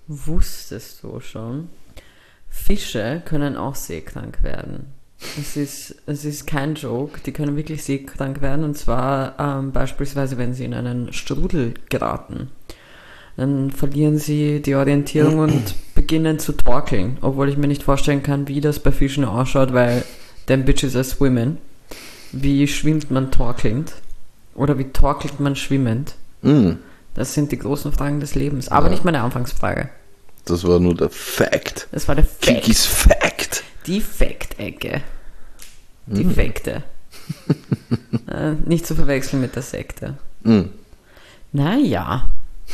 Wusstest du schon, Fische können auch seekrank werden. Es ist kein Joke, die können wirklich seekrank werden, und zwar beispielsweise, wenn sie in einen Strudel geraten. Dann verlieren sie die Orientierung und beginnen zu torkeln, obwohl ich mir nicht vorstellen kann, wie das bei Fischen ausschaut, weil them bitches are swimming. Wie schwimmt man torkelnd? Oder wie torkelt man schwimmend? Das sind die großen Fragen des Lebens, aber nicht meine Anfangsfrage. Das war nur der Fact. Das war der Fact. Kikis Fact. Die Fact-Ecke. Die Fakte. Nicht zu verwechseln mit der Sekte. Naja.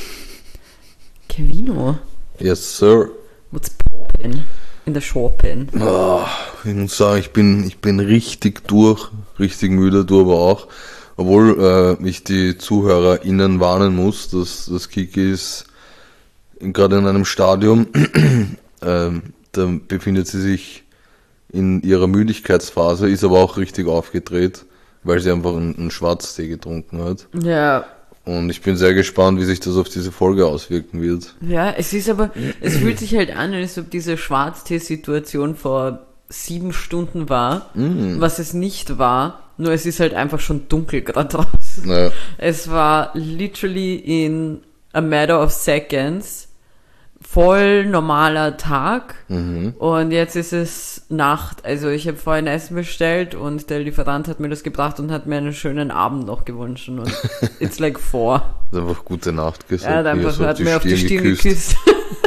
Kevino. Yes, sir. What's poppin' in der Shopping? Ich muss sagen, ich bin richtig richtig müde, du aber auch. Obwohl ich die ZuhörerInnen warnen muss, dass das Kiki ist gerade in einem Stadium, da befindet sie sich in ihrer Müdigkeitsphase, ist aber auch richtig aufgedreht, weil sie einfach einen Schwarztee getrunken hat. Ja. Und ich bin sehr gespannt, wie sich das auf diese Folge auswirken wird. Ja, es fühlt sich halt an, als ob diese Schwarztee-Situation vor 7 Stunden war, was es nicht war, nur es ist halt einfach schon dunkel gerade draußen. Naja. Es war literally in a matter of seconds voll normaler Tag und jetzt ist es Nacht. Also ich habe vorhin Essen bestellt und der Lieferant hat mir das gebracht und hat mir einen schönen Abend noch gewünscht und it's like 4. Hat einfach gute Nacht gesagt. Er hat mir auf die Stirn geküsst.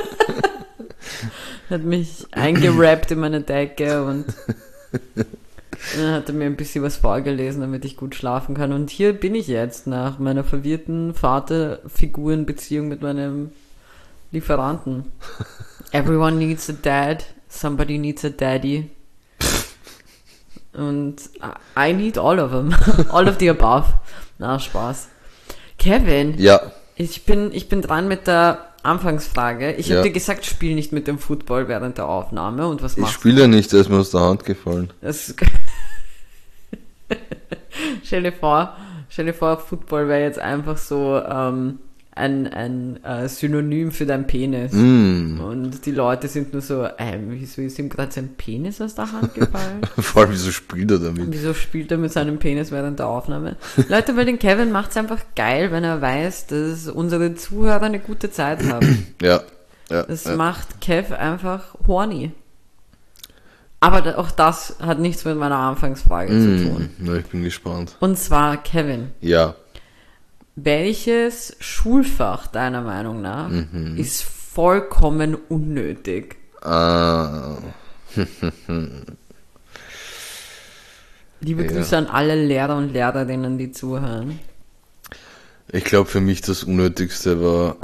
Hat mich eingerappt in meine Decke und dann hat er mir ein bisschen was vorgelesen, damit ich gut schlafen kann. Und hier bin ich jetzt nach meiner verwirrten Vater-Figuren-Beziehung mit meinem Lieferanten. Everyone needs a dad. Somebody needs a daddy. Und I need all of them. All of the above. Na, Spaß. Kevin. Ja. Ich bin dran mit der Anfangsfrage. Ich habe Ja. dir gesagt, spiel nicht mit dem Football während der Aufnahme. Und was Ich machst spiele ja nicht, der ist mir aus der Hand gefallen. das? Stell dir vor, Football wäre jetzt einfach so ein Synonym für dein Penis. Und die Leute sind nur so, wieso ist ihm gerade sein Penis aus der Hand gefallen? Vor allem, wieso spielt er damit? Wieso spielt er mit seinem Penis während der Aufnahme? Leute, weil den Kevin macht es einfach geil, wenn er weiß, dass unsere Zuhörer eine gute Zeit haben. Ja. Das macht Kev einfach horny. Aber auch das hat nichts mit meiner Anfangsfrage zu tun. Na, ich bin gespannt. Und zwar, Kevin, Ja. welches Schulfach deiner Meinung nach ist vollkommen unnötig? Liebe Grüße an alle Lehrer und Lehrerinnen, die zuhören. Ich glaube, für mich das Unnötigste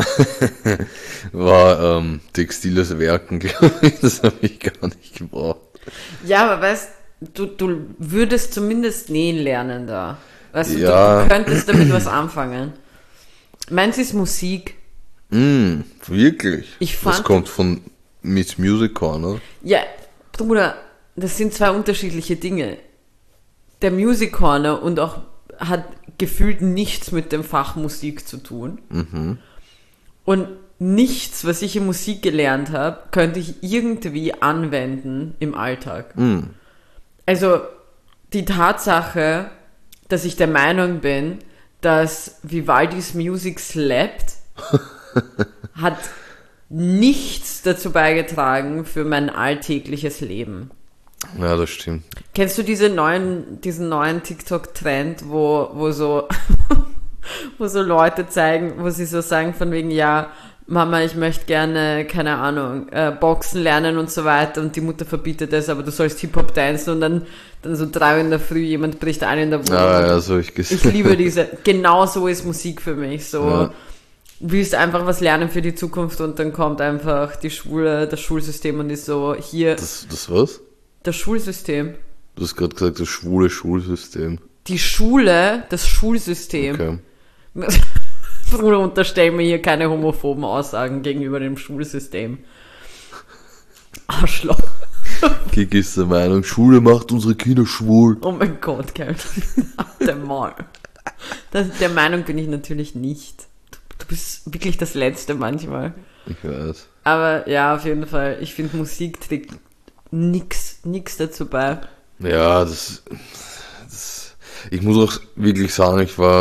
war textiles Werken, glaube ich. Das habe ich gar nicht gebraucht. Ja, aber weißt du würdest zumindest nähen lernen da. Weißt du, Ja. du könntest damit was anfangen. Meins ist Musik. Wirklich? Ich fand- Das kommt von Miss Music Corner. Ja, Bruder, das sind zwei unterschiedliche Dinge. Der Music Corner und auch hat gefühlt nichts mit dem Fach Musik zu tun. Und nichts, was ich in Musik gelernt habe, könnte ich irgendwie anwenden im Alltag. Also die Tatsache, dass ich der Meinung bin, dass Vivaldis Music slappt, hat nichts dazu beigetragen für mein alltägliches Leben. Ja, das stimmt. Kennst du diesen neuen TikTok-Trend, wo so wo so Leute zeigen, wo sie so sagen von wegen, ja, Mama, ich möchte gerne, keine Ahnung, Boxen lernen und so weiter und die Mutter verbietet es, aber du sollst Hip-Hop tanzen und dann so 3 Uhr in der Früh, jemand bricht ein in der Wohnung. Ja, so habe ich gesehen. Ich liebe genau so ist Musik für mich, so. Ja. Willst einfach was lernen für die Zukunft und dann kommt einfach das Schulsystem und ist so, hier, Das was? das Schulsystem. Du hast gerade gesagt, das schwule Schulsystem. Die Schule, das Schulsystem. Okay. Bruder, unterstell mir hier keine homophoben Aussagen gegenüber dem Schulsystem. Arschloch. Kiki ist der Meinung, Schule macht unsere Kinder schwul. Oh mein Gott, Kevin. Der Mal. Der Meinung bin ich natürlich nicht. Du bist wirklich das Letzte manchmal. Ich weiß. Aber ja, auf jeden Fall. Ich finde, Musik trägt nix dazu bei. Ja, ich muss auch wirklich sagen,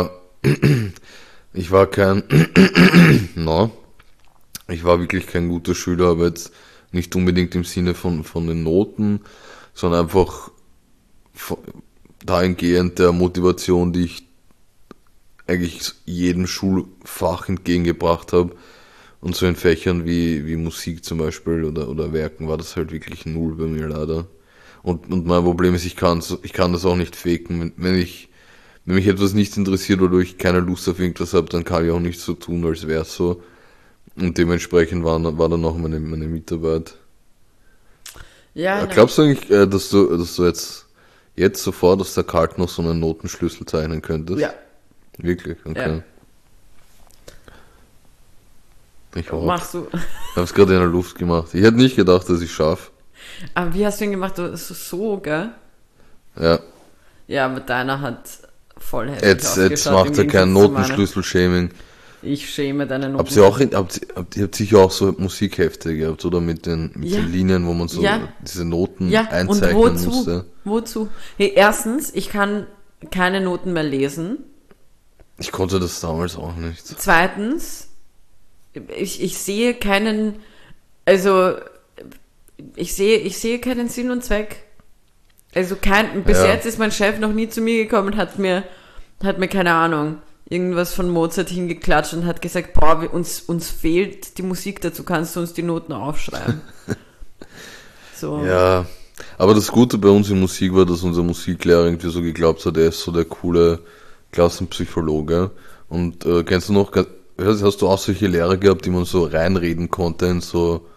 ich war kein, no, ich war wirklich kein guter Schüler, aber jetzt nicht unbedingt im Sinne von den Noten, sondern einfach dahingehend der Motivation, die ich eigentlich jedem Schulfach entgegengebracht habe. Und so in Fächern wie Musik zum Beispiel oder Werken war das halt wirklich null bei mir leider. Und mein Problem ist, ich kann das auch nicht faken. Wenn mich etwas nicht interessiert oder ich keine Lust auf irgendwas habe, dann kann ich auch nicht so tun, als wäre es so. Und dementsprechend war dann auch meine Mitarbeit. Ja, Glaubst du eigentlich, dass du jetzt sofort aus der Kalt noch so einen Notenschlüssel zeichnen könntest? Ja. Wirklich? Okay. Ja. Ich auch. Machst du. Ich habe es gerade in der Luft gemacht. Ich hätte nicht gedacht, dass ich schaffe. Aber wie hast du ihn gemacht? So, gell? Ja. Ja, aber deiner hat voll hässlich Jetzt macht er kein Notenschlüssel-Shaming. Ich schäme deine Noten. Ihr habt sicher auch so Musikhefte gehabt, oder? Mit den Linien, wo man so diese Noten einzeichnen musste. Wozu? Hey, erstens, ich kann keine Noten mehr lesen. Ich konnte das damals auch nicht. Zweitens, ich sehe keinen, also ich sehe keinen Sinn und Zweck. Also bis jetzt ist mein Chef noch nie zu mir gekommen und hat mir keine Ahnung, irgendwas von Mozart hingeklatscht und hat gesagt, boah, uns fehlt die Musik dazu, kannst du uns die Noten aufschreiben. So. Ja, aber das Gute bei uns in Musik war, dass unser Musiklehrer irgendwie so geglaubt hat, er ist so der coole Klassenpsychologe. Und kennst du noch, hast du auch solche Lehrer gehabt, die man so reinreden konnte in so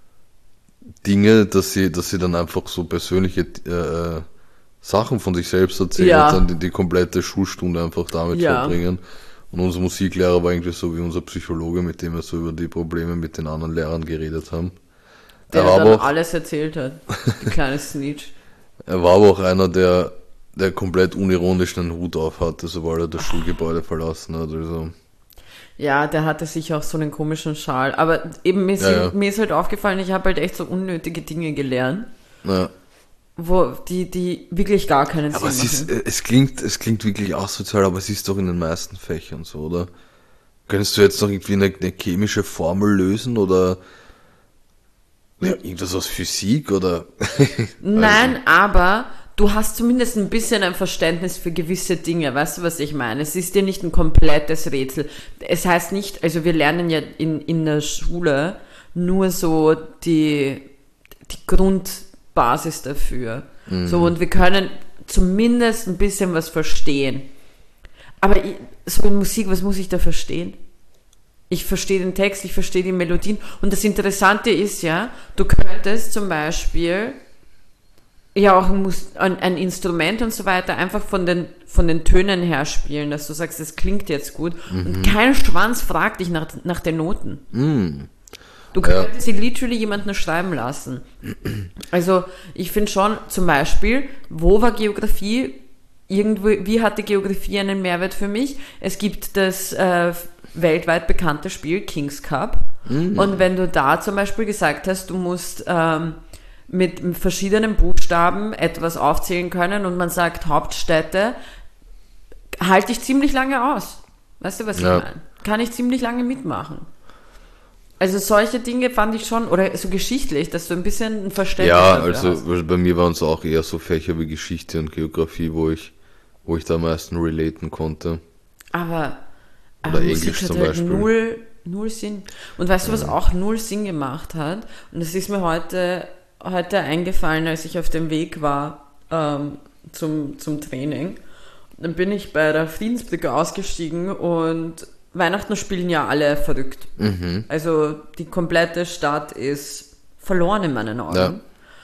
Dinge, dass sie dann einfach so persönliche Sachen von sich selbst erzählen und dann die komplette Schulstunde einfach damit verbringen. Und unser Musiklehrer war irgendwie so wie unser Psychologe, mit dem wir so über die Probleme mit den anderen Lehrern geredet haben. Der dann auch alles erzählt hat, die kleine Snitch. Er war aber auch einer, der komplett unironisch einen Hut auf hatte, sobald er das Schulgebäude verlassen hat. Also. Ja, der hatte sicher auch so einen komischen Schal. Aber eben mir ist halt aufgefallen, ich habe halt echt so unnötige Dinge gelernt. Ja. Wo die wirklich gar keinen Sinn machen. Aber es klingt wirklich asozial, aber es ist doch in den meisten Fächern so, oder? Könntest du jetzt noch irgendwie eine chemische Formel lösen oder irgendwas aus Physik oder? Nein, aber du hast zumindest ein bisschen ein Verständnis für gewisse Dinge, weißt du, was ich meine? Es ist dir nicht ein komplettes Rätsel. Es heißt nicht, also wir lernen ja in der Schule nur so die Grundbasis dafür. Mhm. So, und wir können zumindest ein bisschen was verstehen. Aber so in Musik, was muss ich da verstehen? Ich verstehe den Text, ich verstehe die Melodien. Und das Interessante ist ja, du könntest zum Beispiel ja auch ein Instrument und so weiter einfach von den Tönen her spielen, dass du sagst, das klingt jetzt gut. Mhm. Und kein Schwanz fragt dich nach den Noten. Mhm. Du könntest sie literally jemanden schreiben lassen. Also ich finde schon, zum Beispiel, wo war Geografie? Wie hatte Geografie einen Mehrwert für mich? Es gibt das weltweit bekannte Spiel King's Cup. Mhm. Und wenn du da zum Beispiel gesagt hast, du musst mit verschiedenen Buchstaben etwas aufzählen können und man sagt Hauptstädte, halte ich ziemlich lange aus. Weißt du, was ich meine? Kann ich ziemlich lange mitmachen. Also solche Dinge fand ich schon, oder so geschichtlich, dass du ein bisschen ein Verständnis dafür hast. Bei mir waren es auch eher so Fächer wie Geschichte und Geografie, wo ich da am meisten relaten konnte. Aber Englisch Musik zum hat Beispiel. Null Sinn. Und weißt du, was auch null Sinn gemacht hat? Und das ist mir heute eingefallen, als ich auf dem Weg war zum Training. Dann bin ich bei der Friedensbrücke ausgestiegen und Weihnachten spielen ja alle verrückt. Mhm. Also die komplette Stadt ist verloren in meinen Augen. Ja.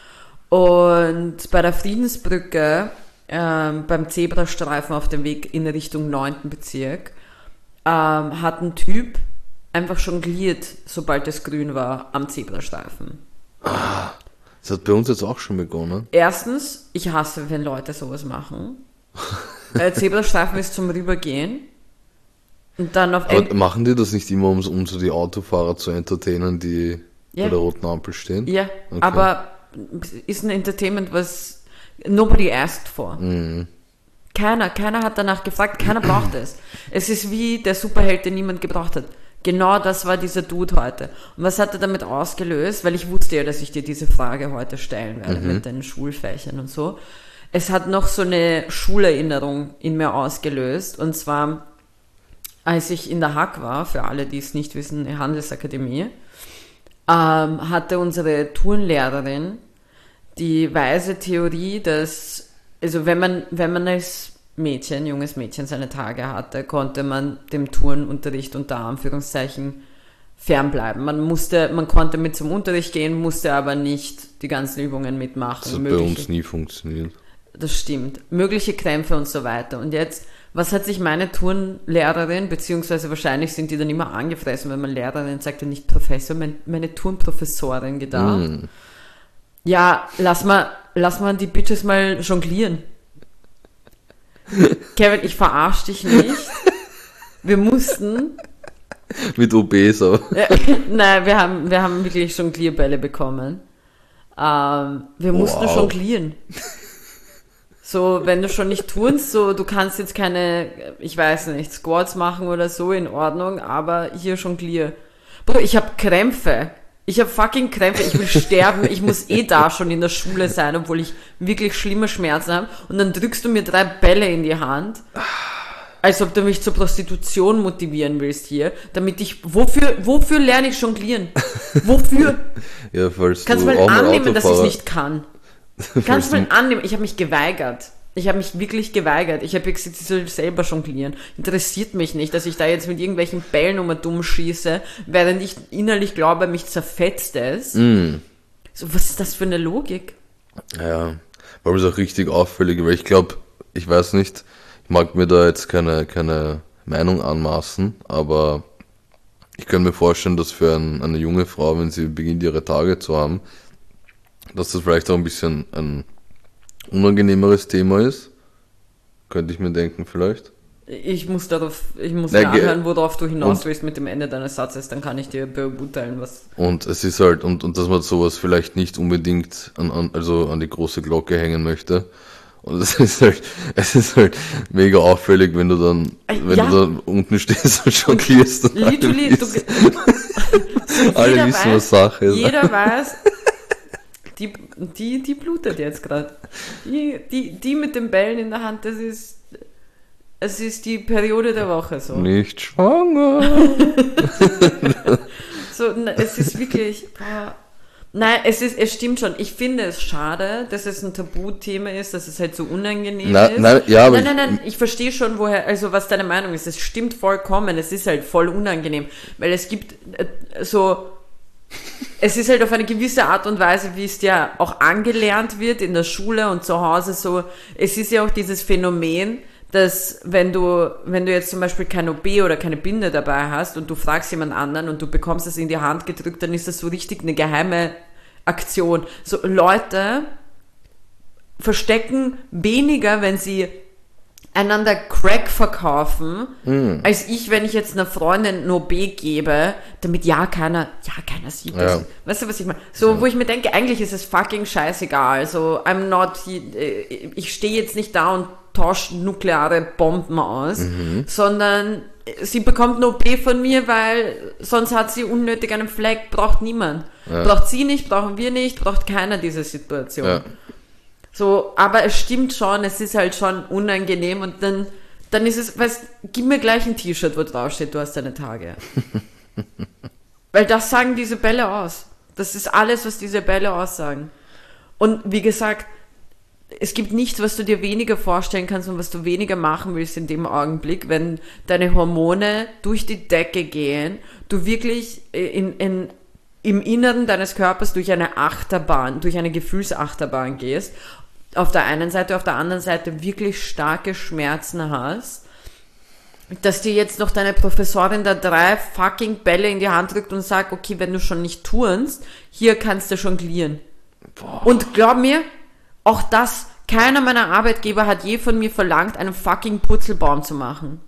Und bei der Friedensbrücke, beim Zebrastreifen auf dem Weg in Richtung 9. Bezirk, hat ein Typ einfach jongliert, sobald es grün war, am Zebrastreifen. Das hat bei uns jetzt auch schon begonnen. Erstens, ich hasse, wenn Leute sowas machen. Der Zebrastreifen ist zum Rübergehen. Und dann auf Aber machen die das nicht immer, um so die Autofahrer zu entertainen, die bei der roten Ampel stehen? Ja, Okay. aber ist ein Entertainment, was nobody asked for. Keiner hat danach gefragt, keiner braucht es. Es ist wie der Superheld, den niemand gebraucht hat. Genau das war dieser Dude heute. Und was hat er damit ausgelöst? Weil ich wusste ja, dass ich dir diese Frage heute stellen werde mit den Schulfächern und so. Es hat noch so eine Schulerinnerung in mir ausgelöst. Und zwar, als ich in der Hack war, für alle, die es nicht wissen, eine Handelsakademie, hatte unsere Turnlehrerin die weise Theorie, dass, also wenn man als Mädchen, junges Mädchen seine Tage hatte, konnte man dem Turnunterricht unter Anführungszeichen fernbleiben. Man konnte mit zum Unterricht gehen, musste aber nicht die ganzen Übungen mitmachen. Das hat bei uns nie funktioniert. Das stimmt. Mögliche Krämpfe und so weiter. Und jetzt, was hat sich meine Turnlehrerin, beziehungsweise wahrscheinlich sind die dann immer angefressen, wenn man Lehrerin sagt ja nicht Professor, meine Turnprofessorin gedacht. Ja, lass mal die Bitches mal jonglieren. Kevin, ich verarsch dich nicht. Wir mussten... Mit OBs aber. Nein, wir haben wirklich Jonglierbälle bekommen. Wir mussten jonglieren. So, wenn du schon nicht turnst, so, du kannst jetzt keine, ich weiß nicht, Squats machen oder so, in Ordnung, aber hier jonglier. Bro, ich hab Krämpfe. Ich hab fucking Krämpfe, ich will sterben, ich muss da schon in der Schule sein, obwohl ich wirklich schlimme Schmerzen habe. Und dann drückst du mir 3 Bälle in die Hand, als ob du mich zur Prostitution motivieren willst hier, damit ich, wofür lerne ich jonglieren? Wofür? Ja, falls Kannst du du auch mal mal annehmen, dass ich Autofahrer... nicht kann? Kannst du mal annehmen, ich habe mich geweigert. Ich habe mich wirklich geweigert. Ich habe gesagt, ich soll selber jonglieren. Interessiert mich nicht, dass ich da jetzt mit irgendwelchen Bällen dumm schieße, während ich innerlich glaube, mich zerfetzt es. So, was ist das für eine Logik? Ja, war es auch richtig auffällig, weil ich glaube, ich weiß nicht, ich mag mir da jetzt keine Meinung anmaßen, aber ich kann mir vorstellen, dass für eine junge Frau, wenn sie beginnt, ihre Tage zu haben, dass das vielleicht auch ein bisschen ein unangenehmeres Thema ist. Könnte ich mir denken, vielleicht. Ich muss mir anhören, worauf du hinaus willst mit dem Ende deines Satzes, dann kann ich dir beurteilen, was... Und es ist halt, und dass man sowas vielleicht nicht unbedingt an die große Glocke hängen möchte. Und es ist halt mega auffällig, wenn du dann, du da unten stehst und jonglierst. Und literally, alle wissen, was Sache ist. Jeder weiß, die blutet jetzt gerade. Die mit den Bällen in der Hand, es ist die Periode der Woche so. Nicht schwanger. So, es ist wirklich... Nein, es stimmt schon. Ich finde es schade, dass es ein Tabuthema ist, dass es halt so unangenehm ist. Nein, ich verstehe schon, was deine Meinung ist. Es stimmt vollkommen, es ist halt voll unangenehm, weil es gibt es ist halt auf eine gewisse Art und Weise, wie es ja auch angelernt wird in der Schule und zu Hause so. Es ist ja auch dieses Phänomen, dass wenn du jetzt zum Beispiel kein OB oder keine Binde dabei hast und du fragst jemand anderen und du bekommst es in die Hand gedrückt, dann ist das so richtig eine geheime Aktion. So Leute verstecken weniger, wenn sie einander Crack verkaufen, als wenn ich jetzt einer Freundin ein OB gebe, damit keiner sieht das. Ja. Weißt du, was ich meine? So, wo ich mir denke, eigentlich ist es fucking scheißegal. So, ich stehe jetzt nicht da und tausche nukleare Bomben aus, sondern sie bekommt ein OB von mir, weil sonst hat sie unnötig einen Fleck, braucht niemand. Ja. Braucht sie nicht, brauchen wir nicht, braucht keiner diese Situation. Ja. So, aber es stimmt schon, es ist halt schon unangenehm und dann ist es, gib mir gleich ein T-Shirt, wo drauf steht, du hast deine Tage. Weil das sagen diese Bälle aus. Das ist alles, was diese Bälle aussagen. Und wie gesagt, es gibt nichts, was du dir weniger vorstellen kannst und was du weniger machen willst in dem Augenblick, wenn deine Hormone durch die Decke gehen, du wirklich im Inneren deines Körpers durch eine Gefühlsachterbahn gehst, auf der einen Seite, auf der anderen Seite wirklich starke Schmerzen hast, dass dir jetzt noch deine Professorin da 3 fucking Bälle in die Hand drückt und sagt, okay, wenn du schon nicht turnst, hier kannst du jonglieren. Boah. Und glaub mir, auch das, keiner meiner Arbeitgeber hat je von mir verlangt, einen fucking Purzelbaum zu machen.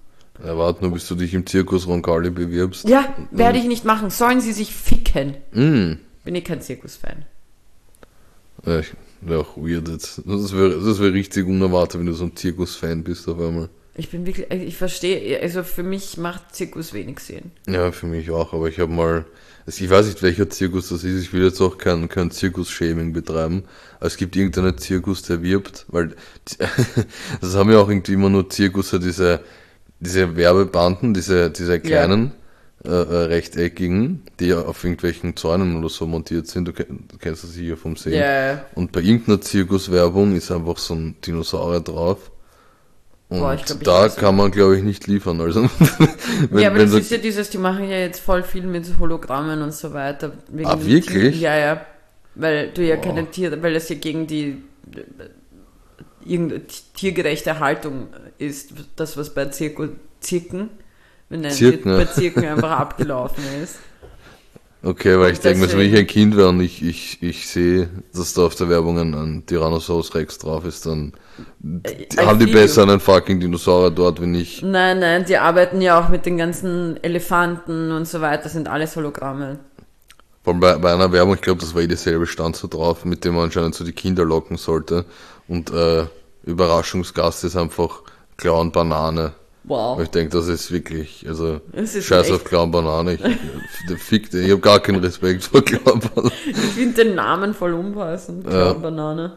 Ja, warte nur, bis du dich im Zirkus Roncalli bewirbst. Ja, werde ich nicht machen. Sollen sie sich ficken. Mm. Bin ich kein Zirkus-Fan. Ja, wäre auch weird jetzt. Das wär richtig unerwartet, wenn du so ein Zirkus-Fan bist auf einmal. Ich bin wirklich, ich verstehe, also für mich macht Zirkus wenig Sinn. Ja, für mich auch, aber ich habe mal, also ich weiß nicht, welcher Zirkus das ist, ich will jetzt auch kein Zirkus-Shaming betreiben, aber es gibt irgendeinen Zirkus, der wirbt, weil, das haben ja auch irgendwie immer nur Zirkusse, diese Werbebanden, diese kleinen, rechteckigen, die auf irgendwelchen Zäunen oder so montiert sind, du kennst das sicher vom Sehen. Ja. Und bei irgendeiner Zirkuswerbung ist einfach so ein Dinosaurier drauf. Und Boah, ich glaub, ich da weiß kann man, glaube ich, nicht liefern. Also, Ja, aber das ist ja dieses, die machen ja jetzt voll viel mit Hologrammen und so weiter. Wegen Ah, den wirklich? Ja. Weil du ja keine Tiere, weil das ja gegen die irgendeine tiergerechte Haltung ist, das was bei Zirken, wir nennen Zirken, ja. bei Zirken einfach abgelaufen ist. Okay, weil Und ich denke, wenn deswegen- ich ein Kind wäre und ich sehe, dass da auf der Werbung ein Tyrannosaurus Rex drauf ist, dann haben die feel besser einen fucking Dinosaurier dort, wenn ich... Nein, die arbeiten ja auch mit den ganzen Elefanten und so weiter, sind alles Hologramme. Vor allem bei einer Werbung, ich glaube, das war dieselbe stand so drauf, mit dem man anscheinend so die Kinder locken sollte. Und Überraschungsgast ist einfach Clown Banane. Wow. Und ich denke, das ist wirklich, also Das ist scheiß echt- auf Clown Banane. Ich habe gar keinen Respekt vor Clown Banane. Ich finde den Namen voll unpassend. Ja. Banane.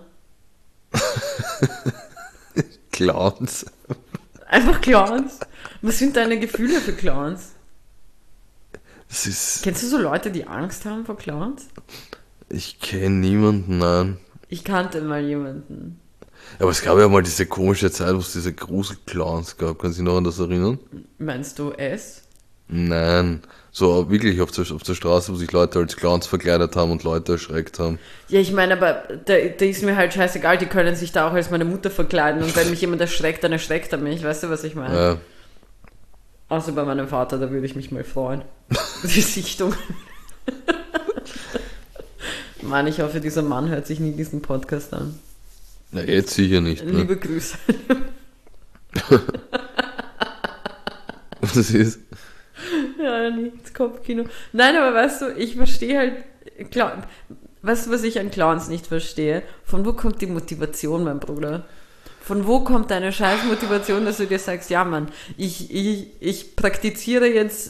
Clowns. Einfach Clowns. Was sind deine Gefühle für Clowns? Das ist, Kennst du so Leute, die Angst haben vor Clowns? ich kenne niemanden, nein. Ich kannte mal jemanden. Aber es gab ja mal diese komische Zeit, wo es diese Gruselclowns gab. Kannst du dich noch an das erinnern? Meinst du es? Nein. So wirklich auf der Straße, wo sich Leute als Clowns verkleidet haben und Leute erschreckt haben. Ja, ich meine, aber da ist mir halt scheißegal, die können sich da auch als meine Mutter verkleiden und wenn mich jemand erschreckt, dann erschreckt er mich. Weißt du, was ich meine? Ja. Außer bei meinem Vater, da würde ich mich mal freuen. Die Sichtung. Mann, ich hoffe, dieser Mann hört sich nie diesen Podcast an. Na, jetzt sicher nicht. Ne? Liebe Grüße. Was ist? Ja, nichts Kopfkino. Nein, aber weißt du, ich verstehe halt, weißt du, was ich an Clowns nicht verstehe? Von wo kommt die Motivation, mein Bruder? Von wo kommt deine scheiß Motivation, dass du dir sagst, ja Mann, ich praktiziere jetzt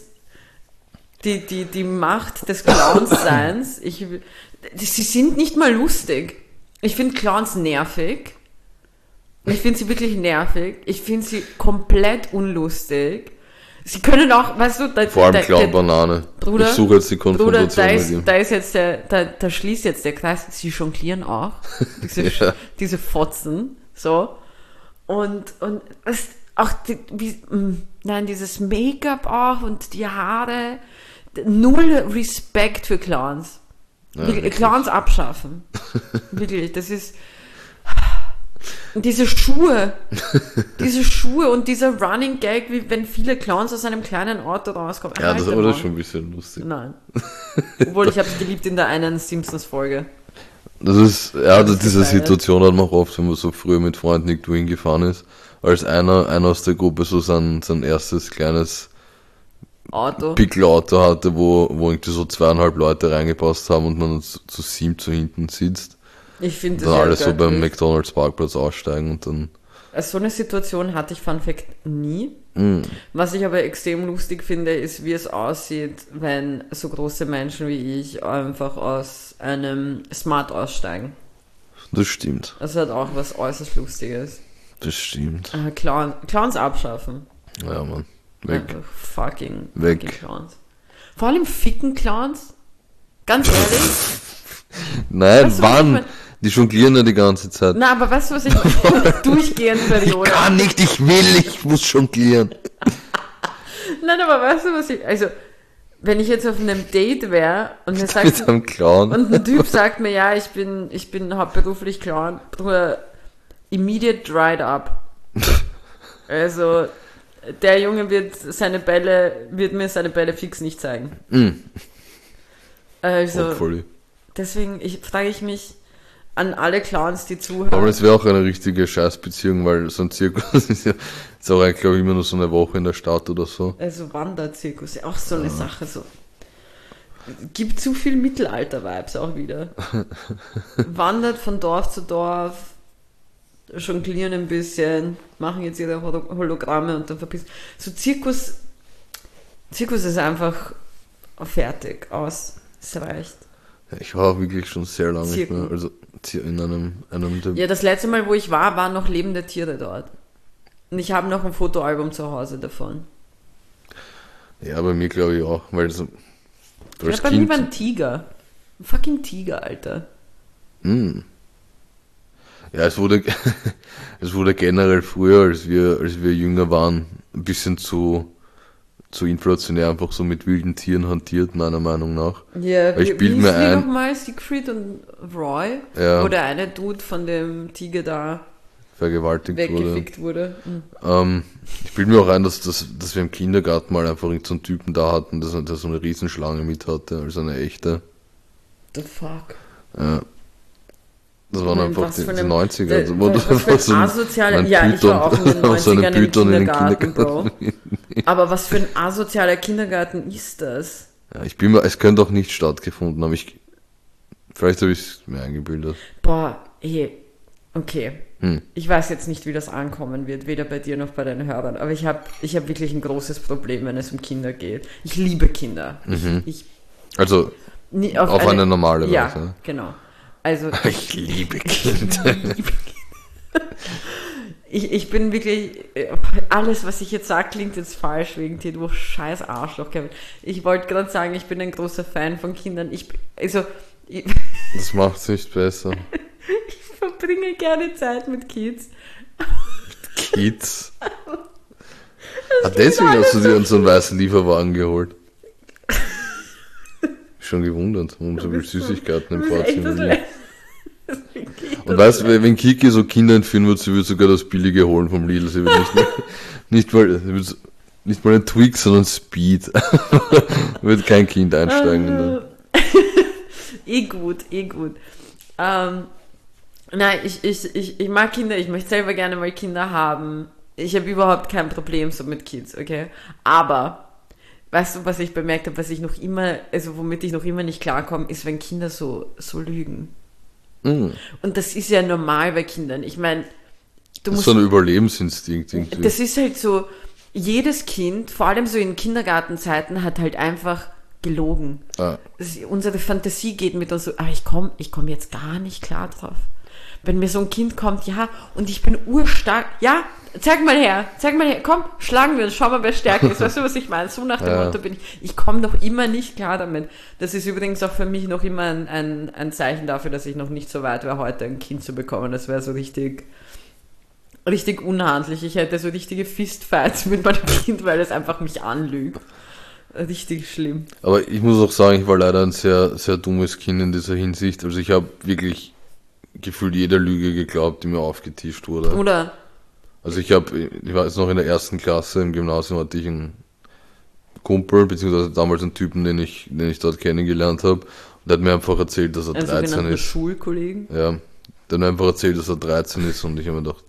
die Macht des Clowns-Seins. Sie sind nicht mal lustig. Ich finde Clowns nervig. Ich finde sie wirklich nervig. Ich finde sie komplett unlustig. Sie können auch, weißt du, Vor allem Clown Banane. Bruder, Ich suche jetzt die Bruder, Konfrontation mit ihm. da ist jetzt da schließt jetzt der Kreis. Sie jonglieren auch. Ja. Diese Fotzen, so. Und was, auch, nein, dieses Make-up auch und die Haare. Null Respekt für Clowns. Ja, Wirklich, wirklich. Clowns abschaffen. Wirklich, das ist. Und diese Schuhe und dieser Running Gag, wie wenn viele Clowns aus einem kleinen Auto rauskommen. Ja, das Alter, war Mann. schon ein bisschen lustig. Nein. Obwohl, ich habe es geliebt in der einen Simpsons-Folge. Das ist, ja, Das ist diese geil. Situation hat man auch oft, wenn man so früher mit Freunden irgendwo hingefahren ist, als einer aus der Gruppe so sein erstes kleines Auto. Pickelauto hatte, wo irgendwie so 2,5 Leute reingepasst haben und man zu 7 zu hinten sitzt. Ich finde Dann das alle so beim göttlich. McDonalds Parkplatz aussteigen und dann, So eine Situation hatte ich, Fun Fact, nie. Was ich aber extrem lustig finde, ist, wie es aussieht, wenn so große Menschen wie ich einfach aus einem Smart aussteigen. das stimmt. Das hat auch was äußerst Lustiges. Das stimmt. Clowns abschaffen. Ja, Mann. Weg. Einfach fucking Weg. Clowns. Vor allem ficken Clowns. Ganz ehrlich. Nein, Weißt du, was ich wann? mein? Die jonglieren ja die ganze Zeit. Na, aber weißt du, was ich meine? Durchgehend Periode. Kann nicht, ich will, ich muss jonglieren. Nein, aber weißt du, was ich... Also, wenn ich jetzt auf einem Date wäre und mir sagt... Mit einem Clown. Und ein Typ sagt mir, ja, ich bin hauptberuflich Clown, Bruder, immediate dried up. Also, der Junge wird mir seine Bälle fix nicht zeigen. Also, Hopefully. deswegen frage ich mich, an alle Clowns, die zuhören. Aber es wäre auch eine richtige Scheißbeziehung, weil so ein Zirkus ist ja ist auch eigentlich, glaube ich, immer nur so eine Woche in der Stadt oder so. Also Wanderzirkus, auch so eine Sache. So. Gibt zu viel Mittelalter-Vibes auch wieder. Wandert von Dorf zu Dorf, jonglieren ein bisschen, machen jetzt ihre Hologramme und dann verpissen. So Zirkus ist einfach fertig, aus. Es reicht. Ja, ich war auch wirklich schon sehr lange nicht mehr. Also in einem der Ja, das letzte Mal, wo ich war, waren noch lebende Tiere dort. Und ich habe noch ein Fotoalbum zu Hause davon. Ja, bei mir glaube ich auch, weil so Ja, bei mir war ein Tiger. Ein fucking Tiger, Alter. Ja, es wurde generell früher, als wir jünger waren, ein bisschen zu inflationär einfach so mit wilden Tieren hantiert, meiner Meinung nach. Ja, ich bilde mir ein, nochmal Siegfried und Roy, ja, wo der eine Dude von dem Tiger da vergewaltigt weggefickt wurde. Ich bilde mir auch ein, dass wir im Kindergarten mal einfach so einen Typen da hatten, der so eine Riesenschlange mit hatte, also eine echte. The fuck? Ja. Das waren einfach die 90er. Also, was für ein asozialer... Ja, ich war auch in den 90ern im Kindergarten, Bro. Aber was für ein asozialer Kindergarten ist das? Ja, es könnte auch nicht stattgefunden haben. Vielleicht habe ich es mir eingebildet. Boah, okay. Ich weiß jetzt nicht, wie das ankommen wird, weder bei dir noch bei deinen Hörern, aber ich hab wirklich ein großes Problem, wenn es um Kinder geht. Ich liebe Kinder. Also auf eine normale Weise. Ja, genau. Also, ich liebe Kinder. Ich bin wirklich, alles, was ich jetzt sage, klingt jetzt falsch wegen dir, du scheiß Arschloch, Kevin. Ich wollte gerade sagen, ich bin ein großer Fan von Kindern. Das macht es nicht besser. Ich verbringe gerne Zeit mit Kids. Kids? Deswegen hast du dir so einen weißen Lieferwagen geholt. Schon gewundert, warum so viel Süßigkeiten im Vorzimmer. Und weißt du, wenn Kiki so Kinder entführen wird, sie wird sogar das Billige holen vom Lidl. Sie wird nicht mal ein Twix, sondern Speed. Wird kein Kind einsteigen. Gut. Nein, ich mag Kinder, ich möchte selber gerne mal Kinder haben. Ich habe überhaupt kein Problem so mit Kids, okay? Aber weißt du, was ich bemerkt habe, womit ich noch immer nicht klarkomme, ist, wenn Kinder so lügen. Und das ist ja normal bei Kindern. Ich meine, das ist so ein Überlebensinstinkt irgendwie. Das ist halt so, jedes Kind, vor allem so in Kindergartenzeiten, hat halt einfach gelogen. Unsere Fantasie geht mit uns so, aber ich komm jetzt gar nicht klar drauf. Wenn mir so ein Kind kommt, ja, und ich bin urstark, ja, zeig mal her, komm, schlagen wir uns, schau mal, wer stärker ist. Weißt du, was ich meine? So nach dem Motto bin ich komme noch immer nicht klar damit. Das ist übrigens auch für mich noch immer ein Zeichen dafür, dass ich noch nicht so weit wäre, heute ein Kind zu bekommen. Das wäre so richtig unhandlich. Ich hätte so richtige Fistfights mit meinem Kind, weil es einfach mich anlügt. Richtig schlimm. Aber ich muss auch sagen, ich war leider ein sehr, sehr dummes Kind in dieser Hinsicht. Also ich habe wirklich gefühlt jeder Lüge geglaubt, die mir aufgetischt wurde. Oder? Also ich war jetzt noch in der 1. Klasse im Gymnasium, hatte ich einen Kumpel, beziehungsweise damals einen Typen, den ich dort kennengelernt habe. Und der hat mir einfach erzählt, dass er 13 ist. Schulkollegen? Ja, der hat mir einfach erzählt, dass er 13 ist und ich habe mir gedacht,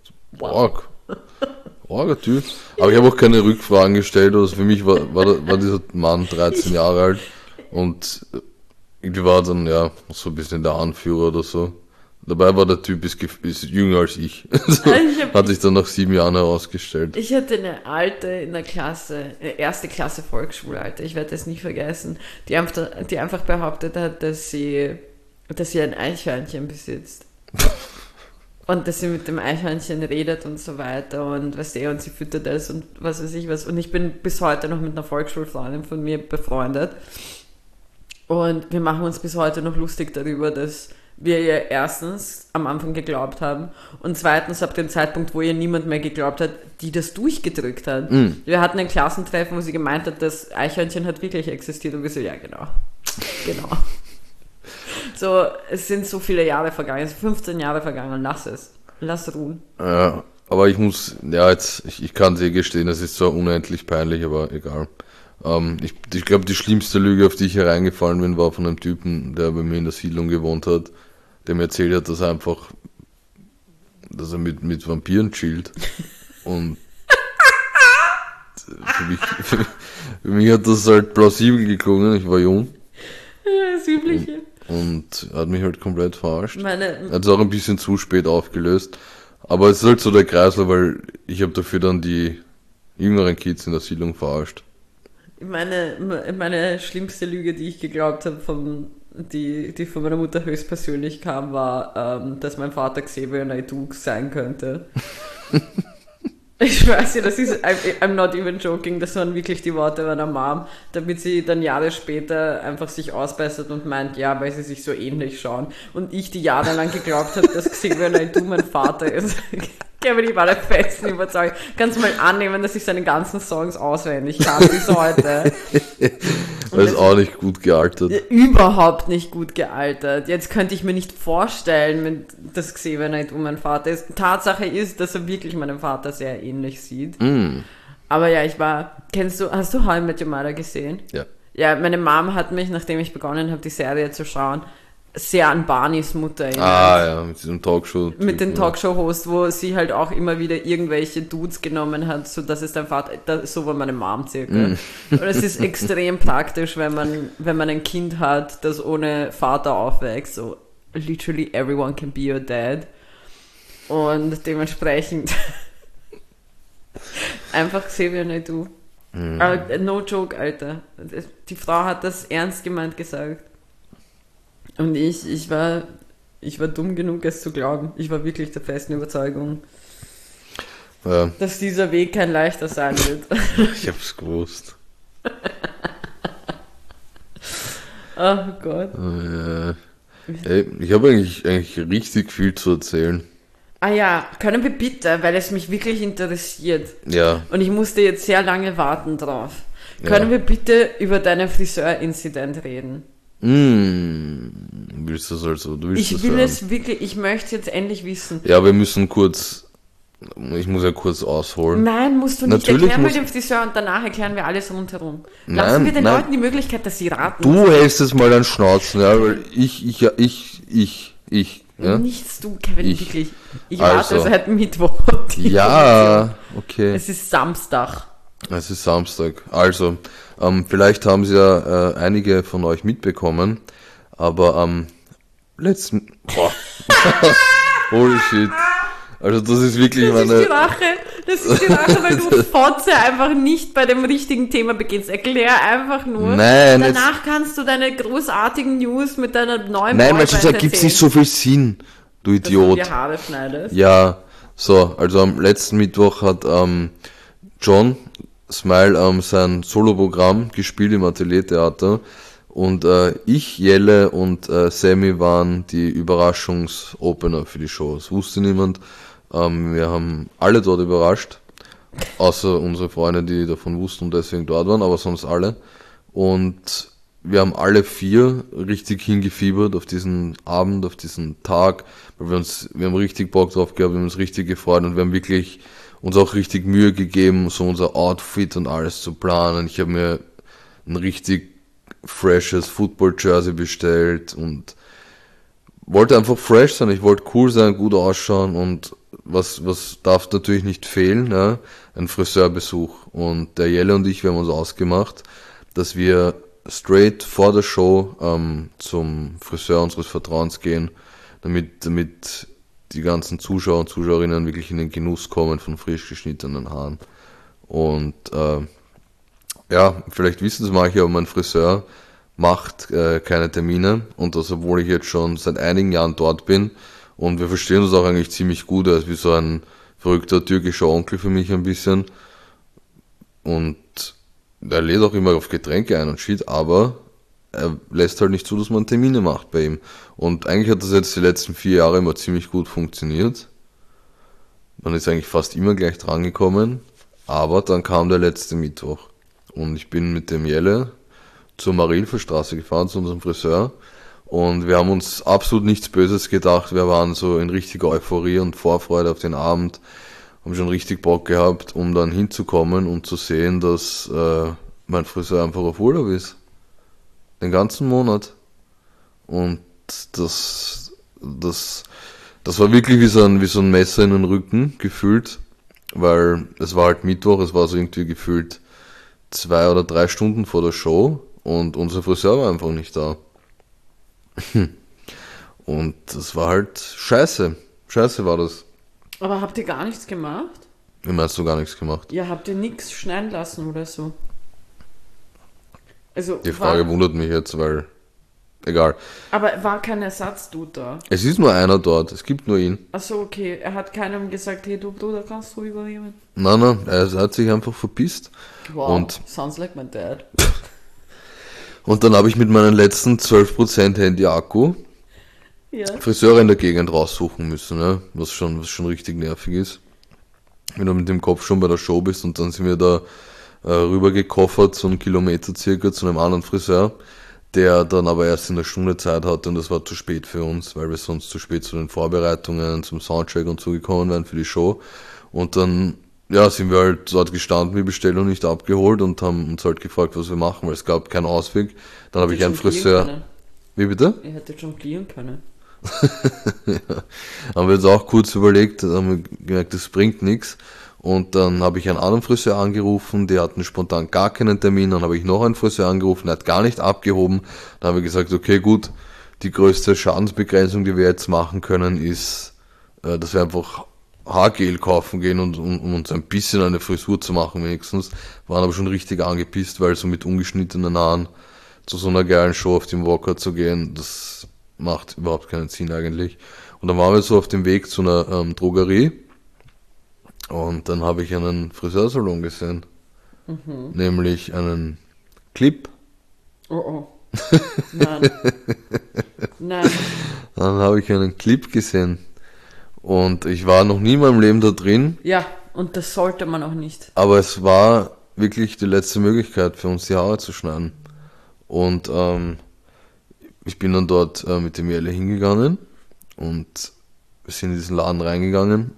arger Typ. Aber ich habe auch keine Rückfragen gestellt. Also für mich war dieser Mann 13 Jahre alt und irgendwie war dann so ein bisschen der Anführer oder so. Dabei war der Typ ist jünger als ich. Hat sich dann nach 7 Jahren herausgestellt. Ich hatte eine Alte in der Klasse, 1. Klasse Volksschule, Alter, ich werde das nie vergessen, die einfach behauptet hat, dass sie ein Eichhörnchen besitzt. Und dass sie mit dem Eichhörnchen redet und so weiter und und sie füttert das und was weiß ich was. Und ich bin bis heute noch mit einer Volksschulfreundin von mir befreundet. Und wir machen uns bis heute noch lustig darüber, dass wir ihr erstens am Anfang geglaubt haben und zweitens ab dem Zeitpunkt, wo ihr niemand mehr geglaubt hat, die das durchgedrückt hat. Wir hatten ein Klassentreffen, wo sie gemeint hat, das Eichhörnchen hat wirklich existiert und wir so, ja genau. So, es sind so viele Jahre vergangen, es sind 15 Jahre vergangen, lass ruhen. Ja, aber ich muss, ich kann es gestehen, es ist zwar unendlich peinlich, aber egal. Ich glaube, die schlimmste Lüge, auf die ich hereingefallen bin, war von einem Typen, der bei mir in der Siedlung gewohnt hat. der mir erzählt hat, dass er mit Vampiren chillt. Und für mich hat das halt plausibel geklungen, ich war jung. Das Übliche. Und hat mich halt komplett verarscht. Hat es auch ein bisschen zu spät aufgelöst. Aber es ist halt so der Kreisler, weil ich habe dafür dann die jüngeren Kids in der Siedlung verarscht. Meine schlimmste Lüge, die ich geglaubt habe, die von meiner Mutter höchstpersönlich kam, war, dass mein Vater Xavier Naidoo sein könnte. Ich weiß ja, das ist, I'm not even joking, das waren wirklich die Worte meiner Mom, damit sie dann Jahre später einfach sich ausbessert und meint, ja, weil sie sich so ähnlich schauen. Und ich, die jahrelang geglaubt habe, dass Xavier Naidoo mein Vater ist. Ich war der festen Überzeugung. Kannst du mal annehmen, dass ich seine ganzen Songs auswendig kann bis heute. Das ist auch nicht gut gealtert. Überhaupt nicht gut gealtert. Jetzt könnte ich mir nicht vorstellen, dass Xavier Naidoo mein Vater ist. Tatsache ist, dass er wirklich meinem Vater sehr ähnlich sieht. Mm. Aber ja, hast du How I Met Your Mother gesehen? Ja. Ja, meine Mom hat mich, nachdem ich begonnen habe, die Serie zu schauen, sehr an Barneys Mutter erinnert. Ja, mit diesem Talkshow. Mit dem Talkshow-Host, wo sie halt auch immer wieder irgendwelche Dudes genommen hat, so das ist dein Vater, so war meine Mom circa. Und es ist extrem praktisch, wenn man ein Kind hat, das ohne Vater aufwächst, so literally everyone can be your dad. Und dementsprechend einfach Xavier Naidoo. No joke, Alter. Die Frau hat das ernst gemeint gesagt. Und ich war dumm genug, es zu glauben. Ich war wirklich der festen Überzeugung, dass dieser Weg kein leichter sein wird. Ich hab's gewusst. Oh Gott. Ich habe eigentlich richtig viel zu erzählen. Ah ja, können wir bitte, weil es mich wirklich interessiert. Ja. Und ich musste jetzt sehr lange warten drauf. Können wir bitte über deinen Friseur-Incident reden? Willst du das also? Ich will es wirklich, ich möchte es jetzt endlich wissen. Ja, wir müssen ich muss ja kurz ausholen. Nein, musst du nicht. Natürlich Erklären wir den Friseur und danach erklären wir alles rundherum. Nein, Lassen wir den Leuten die Möglichkeit, dass sie raten. Du hältst es mal an Schnauzen, ja, weil ich. Ja? Nichts du, Kevin, wirklich. Ich Also. warte seit Mittwoch. Ja, okay. Es ist Samstag. Es ist Samstag. Also, vielleicht haben sie ja einige von euch mitbekommen, aber am letzten... Holy shit. Also das ist wirklich Das ist die Rache, weil du Fotze einfach nicht bei dem richtigen Thema beginnst. Erklär einfach nur. Nein, danach kannst du deine großartigen News mit deiner neuen Nein, weil sonst ergibt es nicht so viel Sinn, du Idiot. Dass du dir Haare schneidest. Ja, so, also am letzten Mittwoch hat John Smile sein Soloprogramm gespielt im Ateliertheater und ich, Jelle und Sammy waren die Überraschungsopener für die Show. Das wusste niemand. Wir haben alle dort überrascht, außer unsere Freunde, die davon wussten und deswegen dort waren, aber sonst alle. Und wir haben alle 4 richtig hingefiebert auf diesen Abend, auf diesen Tag, weil wir haben richtig Bock drauf gehabt, wir haben uns richtig gefreut und wir haben wirklich uns auch richtig Mühe gegeben, so unser Outfit und alles zu planen. Ich habe mir ein richtig freshes Football-Jersey bestellt und wollte einfach fresh sein. Ich wollte cool sein, gut ausschauen und was darf natürlich nicht fehlen, ja? Ein Friseurbesuch. Und der Jelle und ich, wir haben uns ausgemacht, dass wir straight vor der Show zum Friseur unseres Vertrauens gehen, damit die ganzen Zuschauer und Zuschauerinnen wirklich in den Genuss kommen von frisch geschnittenen Haaren. Und ja, vielleicht wissen es manche, aber mein Friseur macht keine Termine und das, obwohl ich jetzt schon seit einigen Jahren dort bin und wir verstehen uns auch eigentlich ziemlich gut. Er ist wie so ein verrückter türkischer Onkel für mich ein bisschen und er lädt auch immer auf Getränke ein und shit, aber er lässt halt nicht zu, dass man Termine macht bei ihm. Und eigentlich hat das jetzt die letzten 4 Jahre immer ziemlich gut funktioniert. Man ist eigentlich fast immer gleich drangekommen, aber dann kam der letzte Mittwoch und ich bin mit dem Jelle zur Marilferstraße gefahren, zu unserem Friseur und wir haben uns absolut nichts Böses gedacht. Wir waren so in richtiger Euphorie und Vorfreude auf den Abend, haben schon richtig Bock gehabt, um dann hinzukommen und zu sehen, dass mein Friseur einfach auf Urlaub ist. Den ganzen Monat. Und das das war wirklich wie so ein Messer in den Rücken gefühlt, weil es war halt Mittwoch, es war so irgendwie gefühlt 2 oder 3 Stunden vor der Show und unser Friseur war einfach nicht da. Und das war halt scheiße. Scheiße war das. Aber habt ihr gar nichts gemacht? Wie meinst du, gar nichts gemacht? Ja, habt ihr nichts schneiden lassen oder so? Also Die Frage wundert mich jetzt, weil... Egal. Aber war kein Ersatzdude da? Es ist nur einer dort, es gibt nur ihn. Achso, okay. Er hat keinem gesagt, hey du Bruder, kannst du übernehmen? Nein, er hat sich einfach verpisst. Wow, Und, sounds like my dad. und dann habe ich mit meinen letzten 12% Handy-Akku Ja. Friseure in der Gegend raussuchen müssen, ne? was schon richtig nervig ist. Wenn du mit dem Kopf schon bei der Show bist und dann sind wir da rüber gekoffert, so einen Kilometer circa zu einem anderen Friseur, der dann aber erst in einer Stunde Zeit hatte und das war zu spät für uns, weil wir sonst zu spät zu den Vorbereitungen, zum Soundcheck und so gekommen wären für die Show. Und dann, ja, sind wir halt dort gestanden, die Bestellung nicht abgeholt und haben uns halt gefragt, was wir machen, weil es gab keinen Ausweg. Dann habe ich einen Friseur... Wie bitte? Ihr hättet jonglieren können. Ja, haben wir jetzt auch kurz überlegt, haben wir gemerkt, das bringt nichts. Und dann habe ich einen anderen Friseur angerufen, die hatten spontan gar keinen Termin. Dann habe ich noch einen Friseur angerufen, der hat gar nicht abgehoben. Dann haben wir gesagt, okay, gut, die größte Schadensbegrenzung, die wir jetzt machen können, ist, dass wir einfach Haargel kaufen gehen und um uns ein bisschen eine Frisur zu machen wenigstens. Waren aber schon richtig angepisst, weil so mit ungeschnittenen Haaren zu so einer geilen Show auf dem Walker zu gehen, das macht überhaupt keinen Sinn eigentlich. Und dann waren wir so auf dem Weg zu einer Drogerie und dann habe ich einen Friseursalon gesehen, nämlich einen Clip. Oh oh. Nein. Nein. Dann habe ich einen Clip gesehen und ich war noch nie in meinem Leben da drin. Ja, und das sollte man auch nicht. Aber es war wirklich die letzte Möglichkeit für uns die Haare zu schneiden. Und ich bin dann dort mit dem Jelle hingegangen und wir sind in diesen Laden reingegangen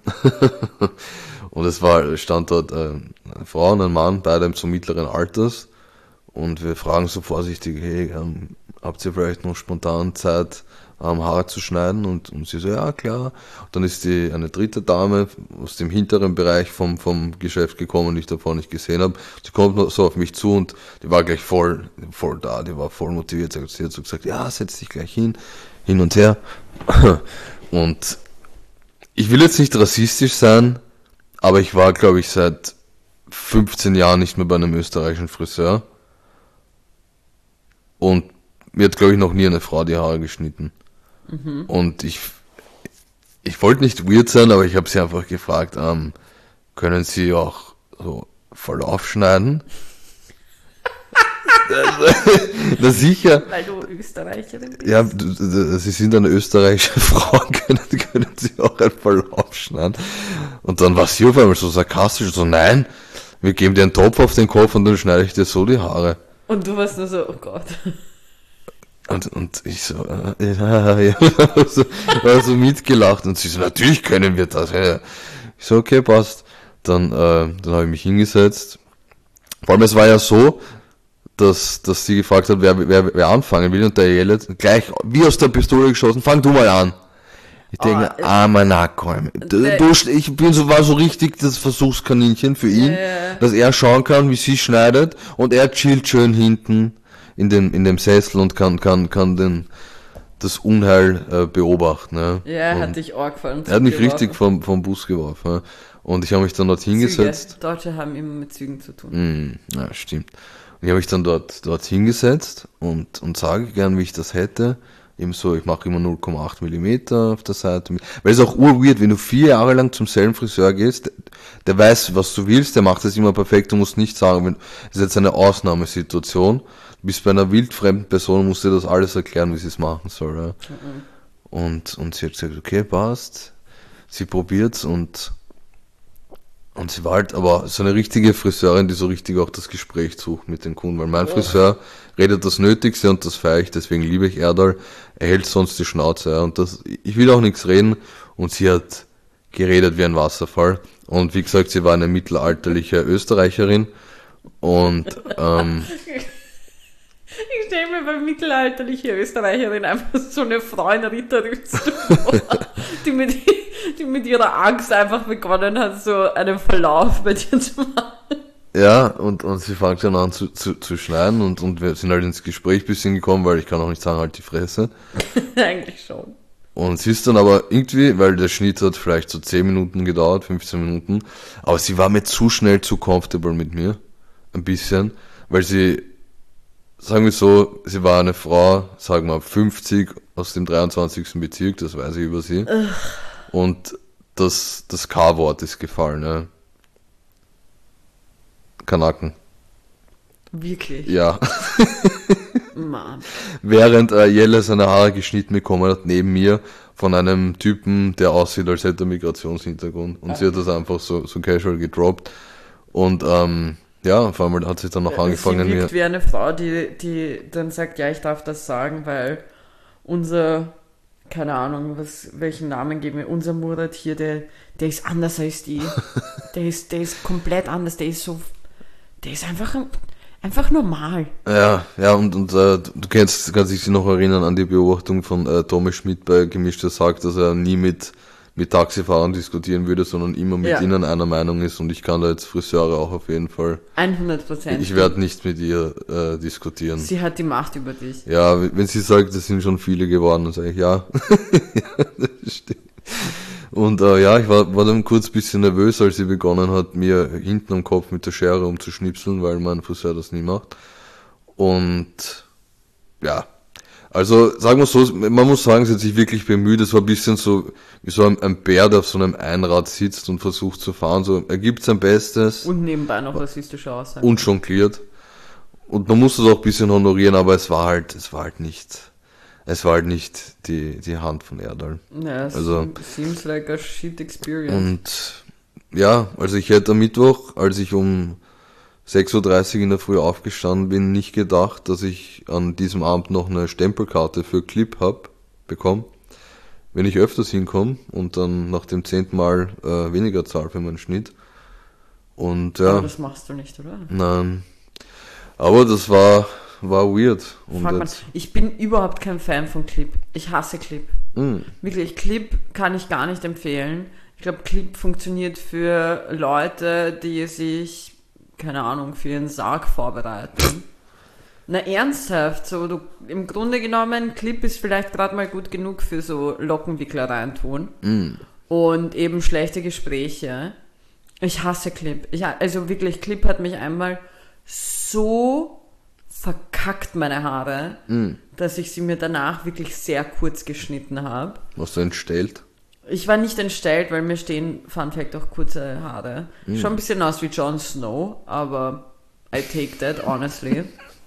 und es stand dort eine Frau und ein Mann, beide so mittleren Alters und wir fragen so vorsichtig, hey, habt ihr vielleicht noch spontan Zeit, Haare zu schneiden? Und sie so, ja klar. Und dann ist eine dritte Dame aus dem hinteren Bereich vom Geschäft gekommen, die ich davor nicht gesehen habe. Sie kommt noch so auf mich zu und die war gleich voll da, die war voll motiviert. Sie hat so gesagt, ja, setz dich gleich hin und her. Und ich will jetzt nicht rassistisch sein, aber ich war, glaube ich, seit 15 Jahren nicht mehr bei einem österreichischen Friseur. Und mir hat, glaube ich, noch nie eine Frau die Haare geschnitten. Und ich wollte nicht weird sein, aber ich habe sie einfach gefragt, können Sie auch so Verlauf schneiden? Na sicher. Weil du Österreicherin bist. Ja, Sie sind eine österreichische Frau, können Sie auch einen Verlauf schneiden? Und dann war sie auf einmal so sarkastisch, so nein, wir geben dir einen Topf auf den Kopf und dann schneide ich dir so die Haare. Und du warst nur so, oh Gott. Und ich so, ja, war so mitgelacht und sie so, natürlich können wir das. Ja. Ich so, okay, passt. Dann habe ich mich hingesetzt. Vor allem, es war ja so, dass sie gefragt hat, wer anfangen will und der Jelle gleich wie aus der Pistole geschossen, fang du mal an. Ich denke, armer Nackhäum. War so richtig das Versuchskaninchen für ihn, dass er schauen kann, wie sie schneidet und er chillt schön hinten in dem Sessel und kann das Unheil beobachten. Ja, er hat dich arg gefallen. Er hat mich richtig vom Bus geworfen. Ja. Und ich habe mich dann dort hingesetzt. Deutsche haben immer mit Zügen zu tun. Ja, stimmt. Und ich habe mich dann dort hingesetzt und sage gern, wie ich das hätte. Eben so, ich mache immer 0,8 Millimeter auf der Seite. Weil es auch urweird, wenn du 4 Jahre lang zum selben Friseur gehst, der weiß, was du willst, der macht das immer perfekt, du musst nicht sagen, das ist jetzt eine Ausnahmesituation. Du bist bei einer wildfremden Person, musst dir das alles erklären, wie sie es machen soll. Ja. Und sie hat gesagt, okay, passt. Sie probiert's und sie war halt aber so eine richtige Friseurin, die so richtig auch das Gespräch sucht mit den Kunden, weil mein Friseur redet das Nötigste und das feiere ich, deswegen liebe ich Erdal. Er hält sonst die Schnauze, ja, und ich will auch nichts reden und sie hat geredet wie ein Wasserfall und wie gesagt, sie war eine mittelalterliche Österreicherin und Ich stelle mir bei mittelalterlicher Österreicherin einfach so eine Frau in Ritterrüstung vor, die mit ihrer Axt einfach begonnen hat, so einen Verlauf bei dir zu machen. Ja, und sie fängt dann an zu schneiden und wir sind halt ins Gespräch ein bisschen gekommen, weil ich kann auch nicht sagen, halt die Fresse. Eigentlich schon. Und sie ist dann aber irgendwie, weil der Schnitt hat vielleicht so 10 Minuten gedauert, 15 Minuten, aber sie war mir zu schnell zu comfortable mit mir. Ein bisschen, weil sie, sagen wir so, sie war eine Frau, sagen wir 50 aus dem 23. Bezirk, das weiß ich über sie. Und das K-Wort ist gefallen, ne? Kanaken. Wirklich? Ja. Mann. Während Jelle seine Haare geschnitten bekommen hat, neben mir, von einem Typen, der aussieht, als hätte er Migrationshintergrund. Und sie hat das einfach so casual gedroppt. Und ja, vor allem hat sich dann noch angefangen. Sie wirkt wie eine Frau, die dann sagt, ja, ich darf das sagen, weil unser, keine Ahnung, welchen Namen geben wir, unser Murat hier, der ist anders als die. Der ist komplett anders, der ist einfach normal. Ja, und du kannst dich noch erinnern an die Beobachtung von Thomas Schmidt bei Gemischtes Hack, dass er nie mit Taxifahrern diskutieren würde, sondern immer mit ihnen einer Meinung ist, und ich kann da jetzt Friseure auch auf jeden Fall. 100%. Ich werde nicht mit ihr diskutieren. Sie hat die Macht über dich. Ja, wenn sie sagt, es sind schon viele geworden, dann sage ich ja. Ja, das stimmt. Und ja, ich war dann kurz ein bisschen nervös, als sie begonnen hat, mir hinten am Kopf mit der Schere umzuschnipseln, weil mein Friseur das nie macht. Und ja, also sagen wir so, man muss sagen, sie hat sich wirklich bemüht. Es war ein bisschen so wie so ein Bär, der auf so einem Einrad sitzt und versucht zu fahren. So, er gibt sein Bestes. Und nebenbei noch rassistische Aussagen. Und jongliert. Und man muss das auch ein bisschen honorieren, aber es war halt nicht die Hand von Erdal. Ja, es seems like a shit experience. Und ja, also ich hätte am Mittwoch, als ich um 6.30 Uhr in der Früh aufgestanden bin, nicht gedacht, dass ich an diesem Abend noch eine Stempelkarte für Clip bekomme, wenn ich öfters hinkomme und dann nach dem 10. Mal weniger zahle für meinen Schnitt. Und ja. Aber das machst du nicht, oder? Nein. Aber das war weird. Und Frag mal, ich bin überhaupt kein Fan von Clip. Ich hasse Clip. Wirklich, Clip kann ich gar nicht empfehlen. Ich glaube, Clip funktioniert für Leute, die sich, keine Ahnung, für ihren Sarg vorbereiten. Na, ernsthaft, so, im Grunde genommen, Clip ist vielleicht gerade mal gut genug für so Lockenwickler reintun. Und eben schlechte Gespräche. Ich hasse Clip. Also wirklich, Clip hat mich einmal so verkackt, meine Haare, dass ich sie mir danach wirklich sehr kurz geschnitten habe. Warst du entstellt? Ich war nicht entstellt, weil mir stehen, Fun Fact, auch kurze Haare. Schon ein bisschen aus wie Jon Snow, aber I take that, honestly.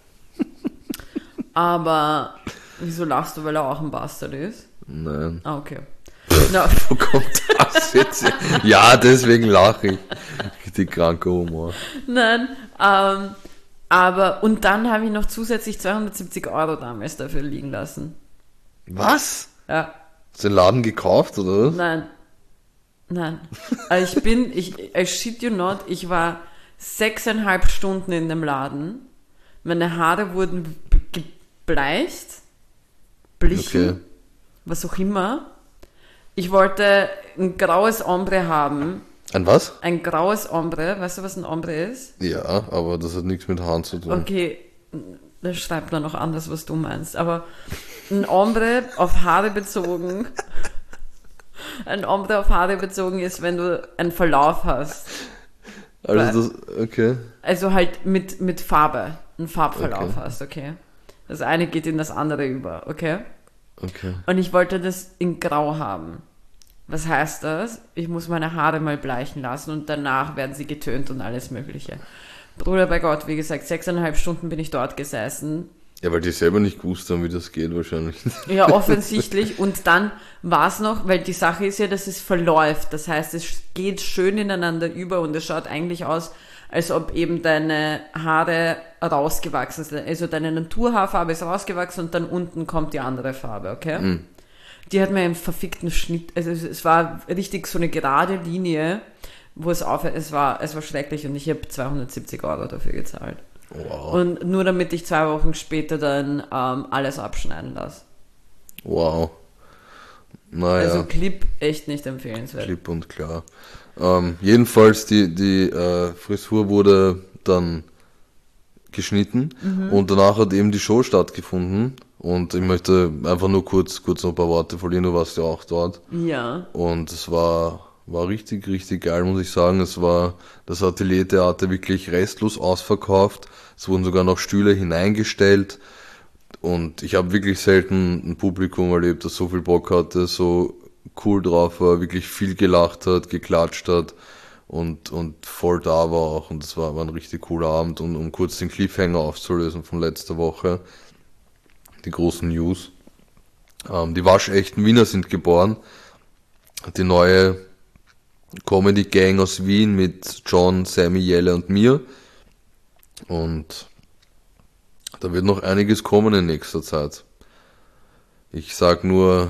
Aber wieso lachst du, weil er auch ein Bastard ist? Nein. Ah, okay. No. Wo kommt das jetzt? Ja, deswegen lache ich. Richtig kranker Humor. Nein, aber, und dann habe ich noch zusätzlich 270 Euro damals dafür liegen lassen. Was? Ja. Hast du den Laden gekauft, oder was? Nein. Also I shit you not, ich war 6,5 Stunden in dem Laden. Meine Haare wurden gebleicht, blichen, was auch immer. Ich wollte ein graues Ombre haben. Ein was? Ein graues Ombre. Weißt du, was ein Ombre ist? Ja, aber das hat nichts mit Haaren zu tun. Okay, das schreibt dann noch anders, was du meinst. Aber ein Ombre auf Haare bezogen. Ein Ombre auf Haare bezogen ist, wenn du einen Verlauf hast. Also okay. Also halt mit Farbe. Einen Farbverlauf hast, okay? Das eine geht in das andere über, okay? Okay. Und ich wollte das in Grau haben. Was heißt das? Ich muss meine Haare mal bleichen lassen und danach werden sie getönt und alles Mögliche. Bruder, bei Gott, wie gesagt, 6,5 Stunden bin ich dort gesessen. Ja, weil die selber nicht gewusst haben, wie das geht wahrscheinlich. Ja, offensichtlich. Und dann war es noch, weil die Sache ist ja, dass es verläuft. Das heißt, es geht schön ineinander über und es schaut eigentlich aus, als ob eben deine Haare rausgewachsen sind. Also deine Naturhaarfarbe ist rausgewachsen und dann unten kommt die andere Farbe, okay? Die hat mir einen verfickten Schnitt, also es war richtig so eine gerade Linie, wo es aufhört. Es war schrecklich und ich habe 270 Euro dafür gezahlt. Wow. Und nur damit ich 2 Wochen später dann alles abschneiden lasse. Wow. Naja. Also Clip echt nicht empfehlenswert. Klipp und klar. Jedenfalls die Frisur wurde dann geschnitten und danach hat eben die Show stattgefunden und ich möchte einfach nur kurz noch ein paar Worte verlieren, du warst ja auch dort Ja. und es war richtig, richtig geil, muss ich sagen. Es war das Ateliertheater wirklich restlos ausverkauft, es wurden sogar noch Stühle hineingestellt und ich habe wirklich selten ein Publikum erlebt, das so viel Bock hatte, so cool drauf war, wirklich viel gelacht hat, geklatscht hat und voll da war auch. Und das war ein richtig cooler Abend. Und um kurz den Cliffhanger aufzulösen von letzter Woche, die großen News. Die waschechten Wiener sind geboren. Die neue Comedy Gang aus Wien mit John, Sammy, Jelle und mir. Und da wird noch einiges kommen in nächster Zeit. Ich sag nur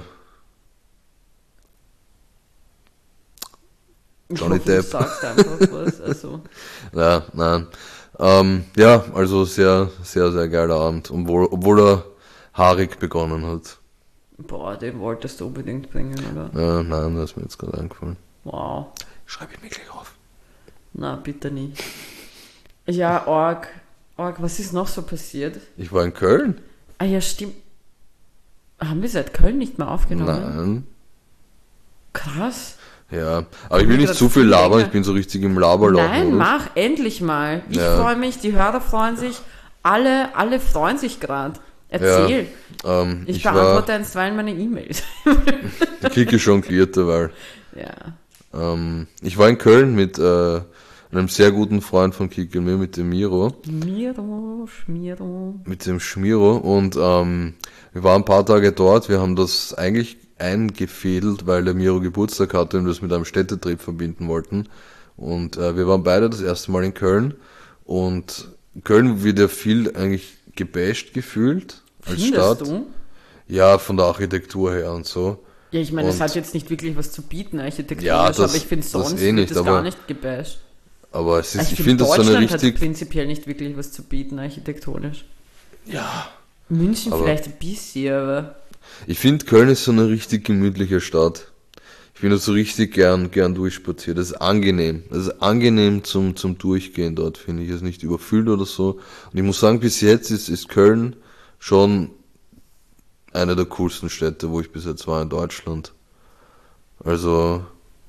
Johnny hoffe, Depp. Du sagst einfach was. Also. Ja, nein. Ja, also sehr, sehr, sehr geiler Abend, obwohl er haarig begonnen hat. Boah, den wolltest du unbedingt bringen, oder? Ja, nein, das ist mir jetzt gerade eingefallen. Wow. Schreibe ich mir gleich auf. Na, bitte nicht. Ja, Org, was ist noch so passiert? Ich war in Köln. Ah ja, stimmt. Haben wir seit Köln nicht mehr aufgenommen? Nein. Krass. Ja, aber ich will nicht zu viel labern, ich bin so richtig im Laberloch. Nein, mach endlich mal. Ich freue mich, die Hörer freuen sich, alle freuen sich gerade. Erzähl. Ja, ich beantworte einstweilen meine E-Mails. Die Kiki jongliert dabei. Ja. Ich war in Köln mit einem sehr guten Freund von Kiki und mir, mit dem Miro. Schmiro. Mit dem Schmiro und wir waren ein paar Tage dort, wir haben das eigentlich eingefädelt, weil der Miro Geburtstag hatte und wir das mit einem Städtetrip verbinden wollten. Und wir waren beide das erste Mal in Köln und Köln wird ja viel eigentlich gebasht gefühlt als Findest Stadt. Du? Ja, von der Architektur her und so. Ja, ich meine, es Und- hat jetzt nicht wirklich was zu bieten, architektonisch, Ja, das- aber ich finde das sonst eh nicht, wird es aber- gar nicht gebasht. Aber es ist, ich find, finde das so eine Deutschland hat richtig... prinzipiell nicht wirklich was zu bieten, architektonisch. Ja, München Aber- vielleicht ein bisschen, aber ich finde Köln ist so eine richtig gemütliche Stadt. Ich bin da so richtig gern durchspaziert. Das ist angenehm. Das ist angenehm zum Durchgehen dort, finde ich. Es ist nicht überfüllt oder so. Und ich muss sagen, bis jetzt ist Köln schon eine der coolsten Städte, wo ich bis jetzt war in Deutschland. Also,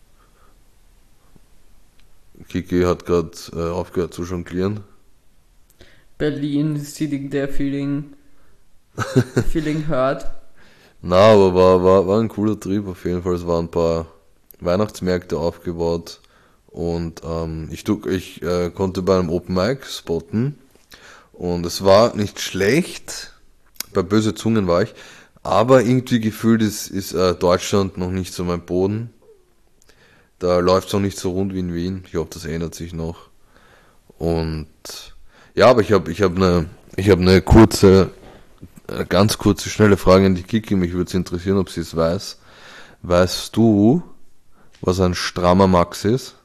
Kiki hat gerade aufgehört zu jonglieren. Berlin, sitting there feeling hurt. Na, aber war ein cooler Trip auf jeden Fall. Es waren ein paar Weihnachtsmärkte aufgebaut und ich konnte bei einem Open Mic spotten und es war nicht schlecht. Bei Böse Zungen war ich, aber irgendwie gefühlt ist Deutschland noch nicht so mein Boden. Da läuft es noch nicht so rund wie in Wien. Ich hoffe, das ändert sich noch. Und ja, aber ich hab eine kurze, ganz kurze, schnelle Frage an die Kiki. Mich würde es interessieren, ob sie es weiß. Weißt du, was ein strammer Max ist?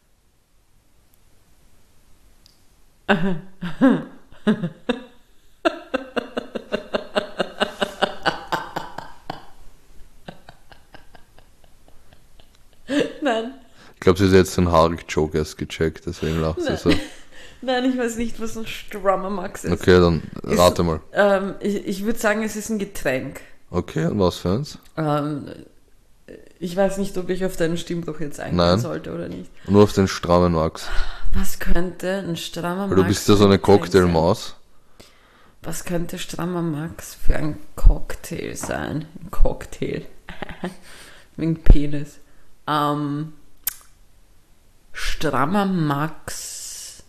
Nein, Ich glaube, sie hat jetzt den Haarig-Joke erst gecheckt, deswegen lacht sie so. nein, ich weiß nicht, was ein Strummer Max ist. Okay, dann rate mal. Ich würde sagen, es ist ein Getränk. Okay, und was für eins? Ich weiß nicht, ob ich auf deinen Stimmbruch jetzt eingehen Nein. sollte oder nicht. Nur auf den strammen Max. Was könnte ein strammer Weil Max du bist ja so eine für ein Getränk sein? Cocktailmaus. Was könnte strammer Max für ein Cocktail sein? Ein Cocktail. Wegen Penis. Strammer Max.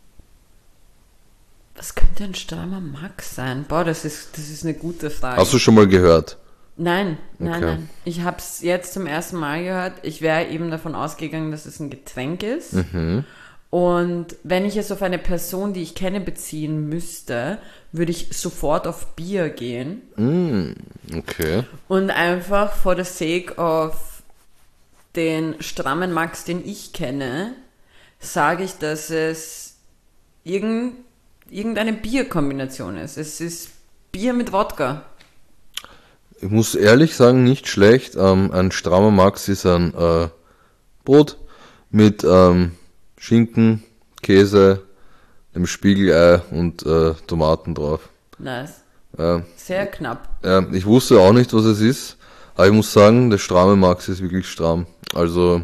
Was könnte ein strammer Max sein? Boah, das ist eine gute Frage. Hast du schon mal gehört? Nein. Okay. Ich habe es jetzt zum ersten Mal gehört. Ich wäre eben davon ausgegangen, dass es ein Getränk ist. Und wenn ich es auf eine Person, die ich kenne, beziehen müsste, würde ich sofort auf Bier gehen. Okay. Und einfach for the sake of den strammen Max, den ich kenne, sage ich, dass es irgendeine Bierkombination ist. Es ist Bier mit Wodka. Ich muss ehrlich sagen, nicht schlecht. Ein strammer Max ist ein Brot mit Schinken, Käse, dem Spiegelei und Tomaten drauf. Nice. Ja, Sehr knapp. ich wusste auch nicht, was es ist, aber ich muss sagen, der stramme Max ist wirklich stramm. Also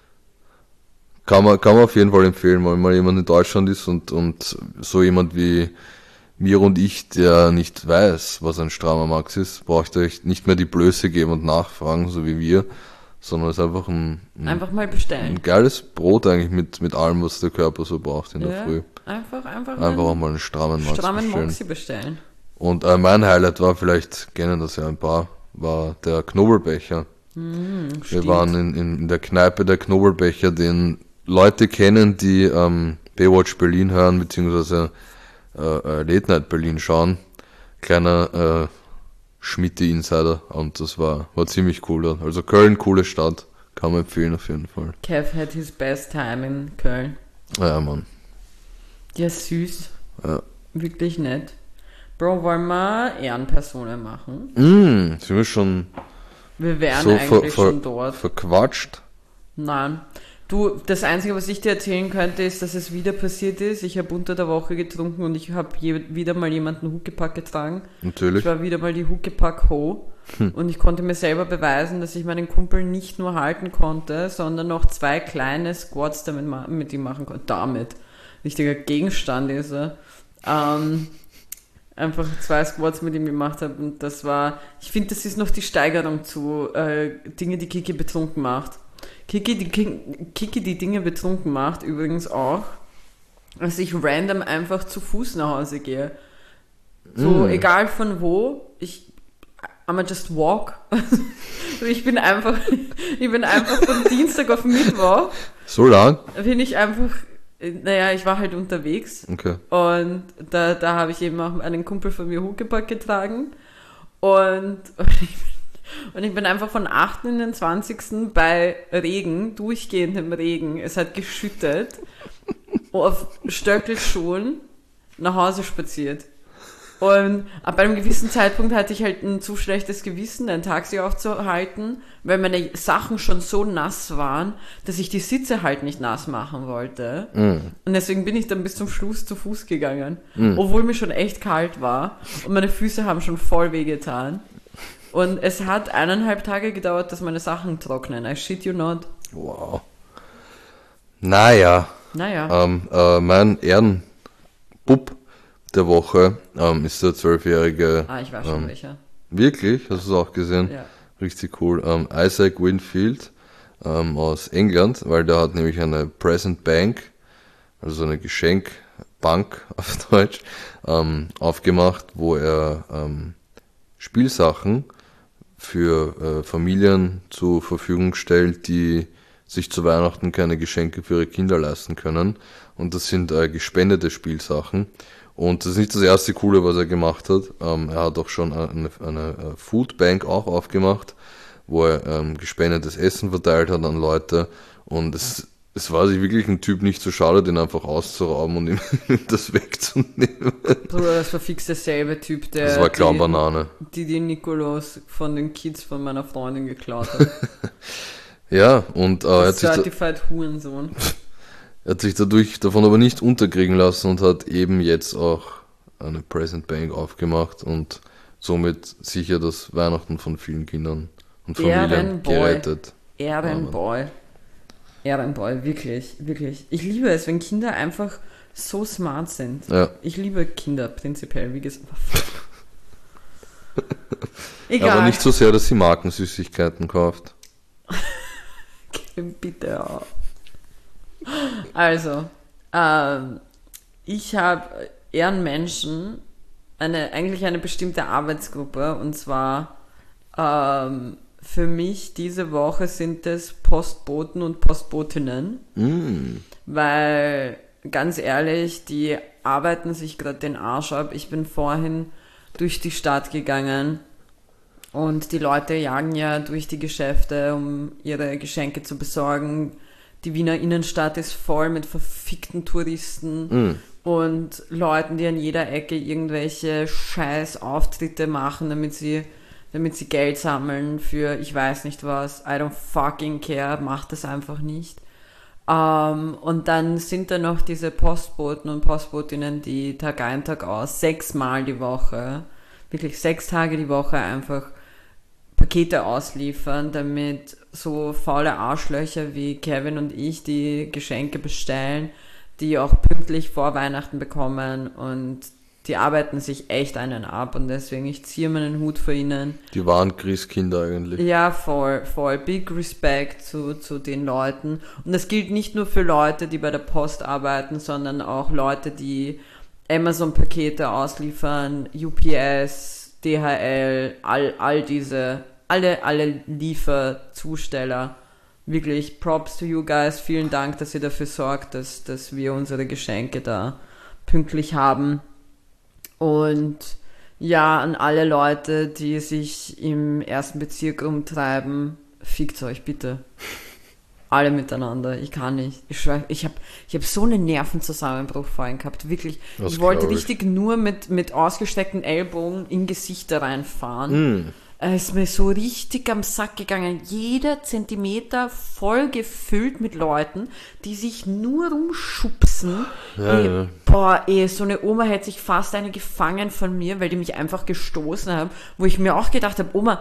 kann man auf jeden Fall empfehlen, wenn mal jemand in Deutschland ist und so jemand wie mir und ich, der nicht weiß, was ein strammer Max ist, braucht euch nicht mehr die Blöße geben und nachfragen, so wie wir, sondern es ist einfach Einfach mal bestellen. ein geiles Brot eigentlich mit allem, was der Körper so braucht in der Früh. Einfach Auch mal einen strammen Max bestellen. Maxi bestellen. Und mein Highlight war, vielleicht kennen das ja ein paar, war der Knobelbecher. Wir Stimmt. waren in der Kneipe der Knobelbecher, den Leute kennen, die Baywatch Berlin hören, beziehungsweise Late Night Berlin schauen. Kleiner Schmidt-Insider, und das war ziemlich cool. Also Köln, coole Stadt, kann man empfehlen auf jeden Fall. Kev had his best time in Köln. Ja, Mann. Ja, süß. Ja. Wirklich nett. Bro, wollen wir Ehrenpersonen machen? Sind wir schon Wir wären so eigentlich schon dort. verquatscht? Nein. Du, das Einzige, was ich dir erzählen könnte, ist, dass es wieder passiert ist. Ich habe unter der Woche getrunken und ich habe wieder mal jemanden Huckepack getragen. Natürlich. Ich war wieder mal die Huckepack-Ho. Und ich konnte mir selber beweisen, dass ich meinen Kumpel nicht nur halten konnte, sondern noch 2 kleine Squats mit ihm machen konnte. Damit. Richtiger Gegenstand ist er. Einfach 2 Squats mit ihm gemacht habe, und das war, ich finde, das ist noch die Steigerung zu Dinge, die Kiki betrunken macht. Kiki, die Dinge betrunken macht, übrigens auch, dass ich random einfach zu Fuß nach Hause gehe. So, egal von wo, I'ma just walk. ich bin einfach von Dienstag auf Mittwoch. So lang? Bin ich einfach, naja, ich war halt unterwegs. Okay. Und da habe ich eben auch einen Kumpel von mir Huckepack getragen. Und ich bin einfach von 8. in den 20. bei Regen, durchgehendem Regen, es hat geschüttet, auf Stöckelschuhen nach Hause spaziert. Und ab einem gewissen Zeitpunkt hatte ich halt ein zu schlechtes Gewissen, ein Taxi aufzuhalten, weil meine Sachen schon so nass waren, dass ich die Sitze halt nicht nass machen wollte. Und deswegen bin ich dann bis zum Schluss zu Fuß gegangen, obwohl mir schon echt kalt war und meine Füße haben schon voll wehgetan. Und es hat 1,5 Tage gedauert, dass meine Sachen trocknen. I shit you not. Wow. Naja. Mein Ehrenbub der Woche ist der 12-jährige. Ich war schon welcher. Wirklich? Hast du es auch gesehen? Ja. Richtig cool. Isaac Winfield aus England, weil der hat nämlich eine Present Bank, also eine Geschenkbank auf Deutsch, aufgemacht, wo er Spielsachen für Familien zur Verfügung stellt, die sich zu Weihnachten keine Geschenke für ihre Kinder leisten können. Und das sind gespendete Spielsachen. Und das ist nicht das erste Coole, was er gemacht hat. Er hat auch schon eine Foodbank auch aufgemacht, wo er gespendetes Essen verteilt hat an Leute. Und es war sich wirklich ein Typ nicht so schade, den einfach auszurauben und ihm das wegzunehmen. Bruder, das war fix derselbe Typ, der Das war Clownbanane. Die Nikolaus von den Kids von meiner Freundin geklaut hat. Ja, und er Certified Hurensohn. Er hat sich davon aber nicht unterkriegen lassen und hat eben jetzt auch eine Present Bank aufgemacht und somit sicher das Weihnachten von vielen Kindern und Familien gerettet. Ehrenboy, wirklich, wirklich. Ich liebe es, wenn Kinder einfach so smart sind. Ja. Ich liebe Kinder prinzipiell, wie gesagt. Egal. Aber nicht so sehr, dass sie Markensüßigkeiten kauft. Bitte auf. Also, ich habe Ehrenmenschen, eigentlich eine bestimmte Arbeitsgruppe, und zwar für mich diese Woche sind es Postboten und Postbotinnen, weil, ganz ehrlich, die arbeiten sich gerade den Arsch ab. Ich bin vorhin durch die Stadt gegangen und die Leute jagen ja durch die Geschäfte, um ihre Geschenke zu besorgen. Die Wiener Innenstadt ist voll mit verfickten Touristen und Leuten, die an jeder Ecke irgendwelche scheiß Auftritte machen, damit sie Geld sammeln für ich weiß nicht was. I don't fucking care, macht das einfach nicht. Und dann sind da noch diese Postboten und Postbotinnen, die Tag ein, Tag aus, 6 Mal die Woche, wirklich 6 Tage die Woche einfach Pakete ausliefern, damit so faule Arschlöcher wie Kevin und ich, die Geschenke bestellen, die auch pünktlich vor Weihnachten bekommen, und die arbeiten sich echt einen ab, und deswegen, ich ziehe meinen Hut vor ihnen. Die waren Christkinder eigentlich. Ja, voll. Big Respect zu den Leuten. Und das gilt nicht nur für Leute, die bei der Post arbeiten, sondern auch Leute, die Amazon-Pakete ausliefern, UPS, DHL, alle Lieferzusteller. Wirklich Props to you guys. Vielen Dank, dass ihr dafür sorgt, dass wir unsere Geschenke da pünktlich haben. Und ja, an alle Leute, die sich im 1. Bezirk rumtreiben, fickt euch bitte. Alle miteinander. Ich kann nicht. Ich schwör, ich hab so einen Nervenzusammenbruch vorhin gehabt. Wirklich. Ich wollte richtig nur mit ausgesteckten Ellbogen in Gesichter reinfahren. Es ist mir so richtig am Sack gegangen. Jeder Zentimeter voll gefüllt mit Leuten, die sich nur rumschubsen. Ja. Boah, so eine Oma hätte sich fast eine gefangen von mir, weil die mich einfach gestoßen haben. Wo ich mir auch gedacht habe, Oma,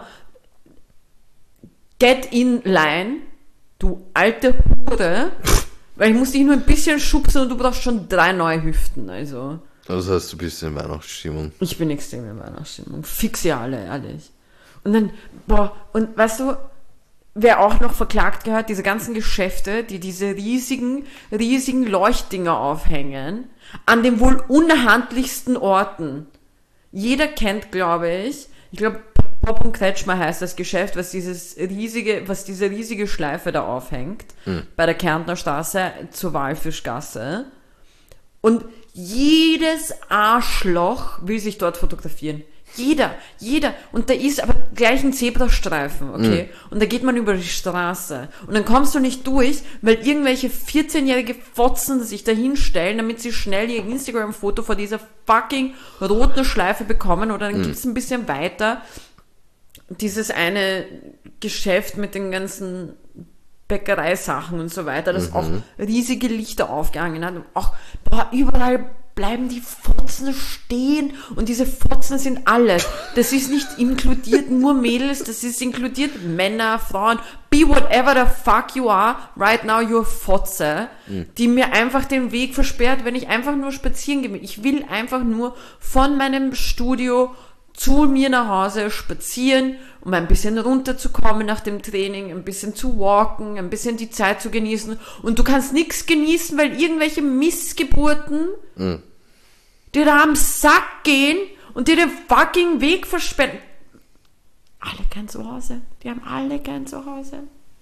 get in line, du alte Hure. Weil ich muss dich nur ein bisschen schubsen und du brauchst schon 3 neue Hüften. Also. Das heißt, du bist in Weihnachtsstimmung. Ich bin extrem in Weihnachtsstimmung. Fix ihr alle, ehrlich. Und dann, und weißt du, wer auch noch verklagt gehört? Diese ganzen Geschäfte, die diese riesigen Leuchtdinger aufhängen, an den wohl unhandlichsten Orten. Jeder kennt, glaube ich Pop und Kretschmer heißt das Geschäft, was diese riesige Schleife da aufhängt, bei der Kärntner Straße zur Walfischgasse. Und jedes Arschloch will sich dort fotografieren. Jeder. Und da ist aber gleich ein Zebrastreifen, okay? Und da geht man über die Straße. Und dann kommst du nicht durch, weil irgendwelche 14-jährige Fotzen sich da hinstellen, damit sie schnell ihr Instagram-Foto vor dieser fucking roten Schleife bekommen. Oder dann gibt's ein bisschen weiter dieses eine Geschäft mit den ganzen Bäckereisachen und so weiter, das auch riesige Lichter aufgehangen hat. Und auch, überall bleiben die Fotzen stehen, und diese Fotzen sind alles. Das ist nicht inkludiert nur Mädels, das ist inkludiert Männer, Frauen, be whatever the fuck you are, right now you're Fotze, die mir einfach den Weg versperrt, wenn ich einfach nur spazieren gehe. Ich will einfach nur von meinem Studio zu mir nach Hause spazieren, um ein bisschen runterzukommen nach dem Training, ein bisschen zu walken, ein bisschen die Zeit zu genießen. Und du kannst nichts genießen, weil irgendwelche Missgeburten dir da am Sack gehen und dir den fucking Weg versperren. Alle gern zu Hause. Die haben alle gern zu Hause.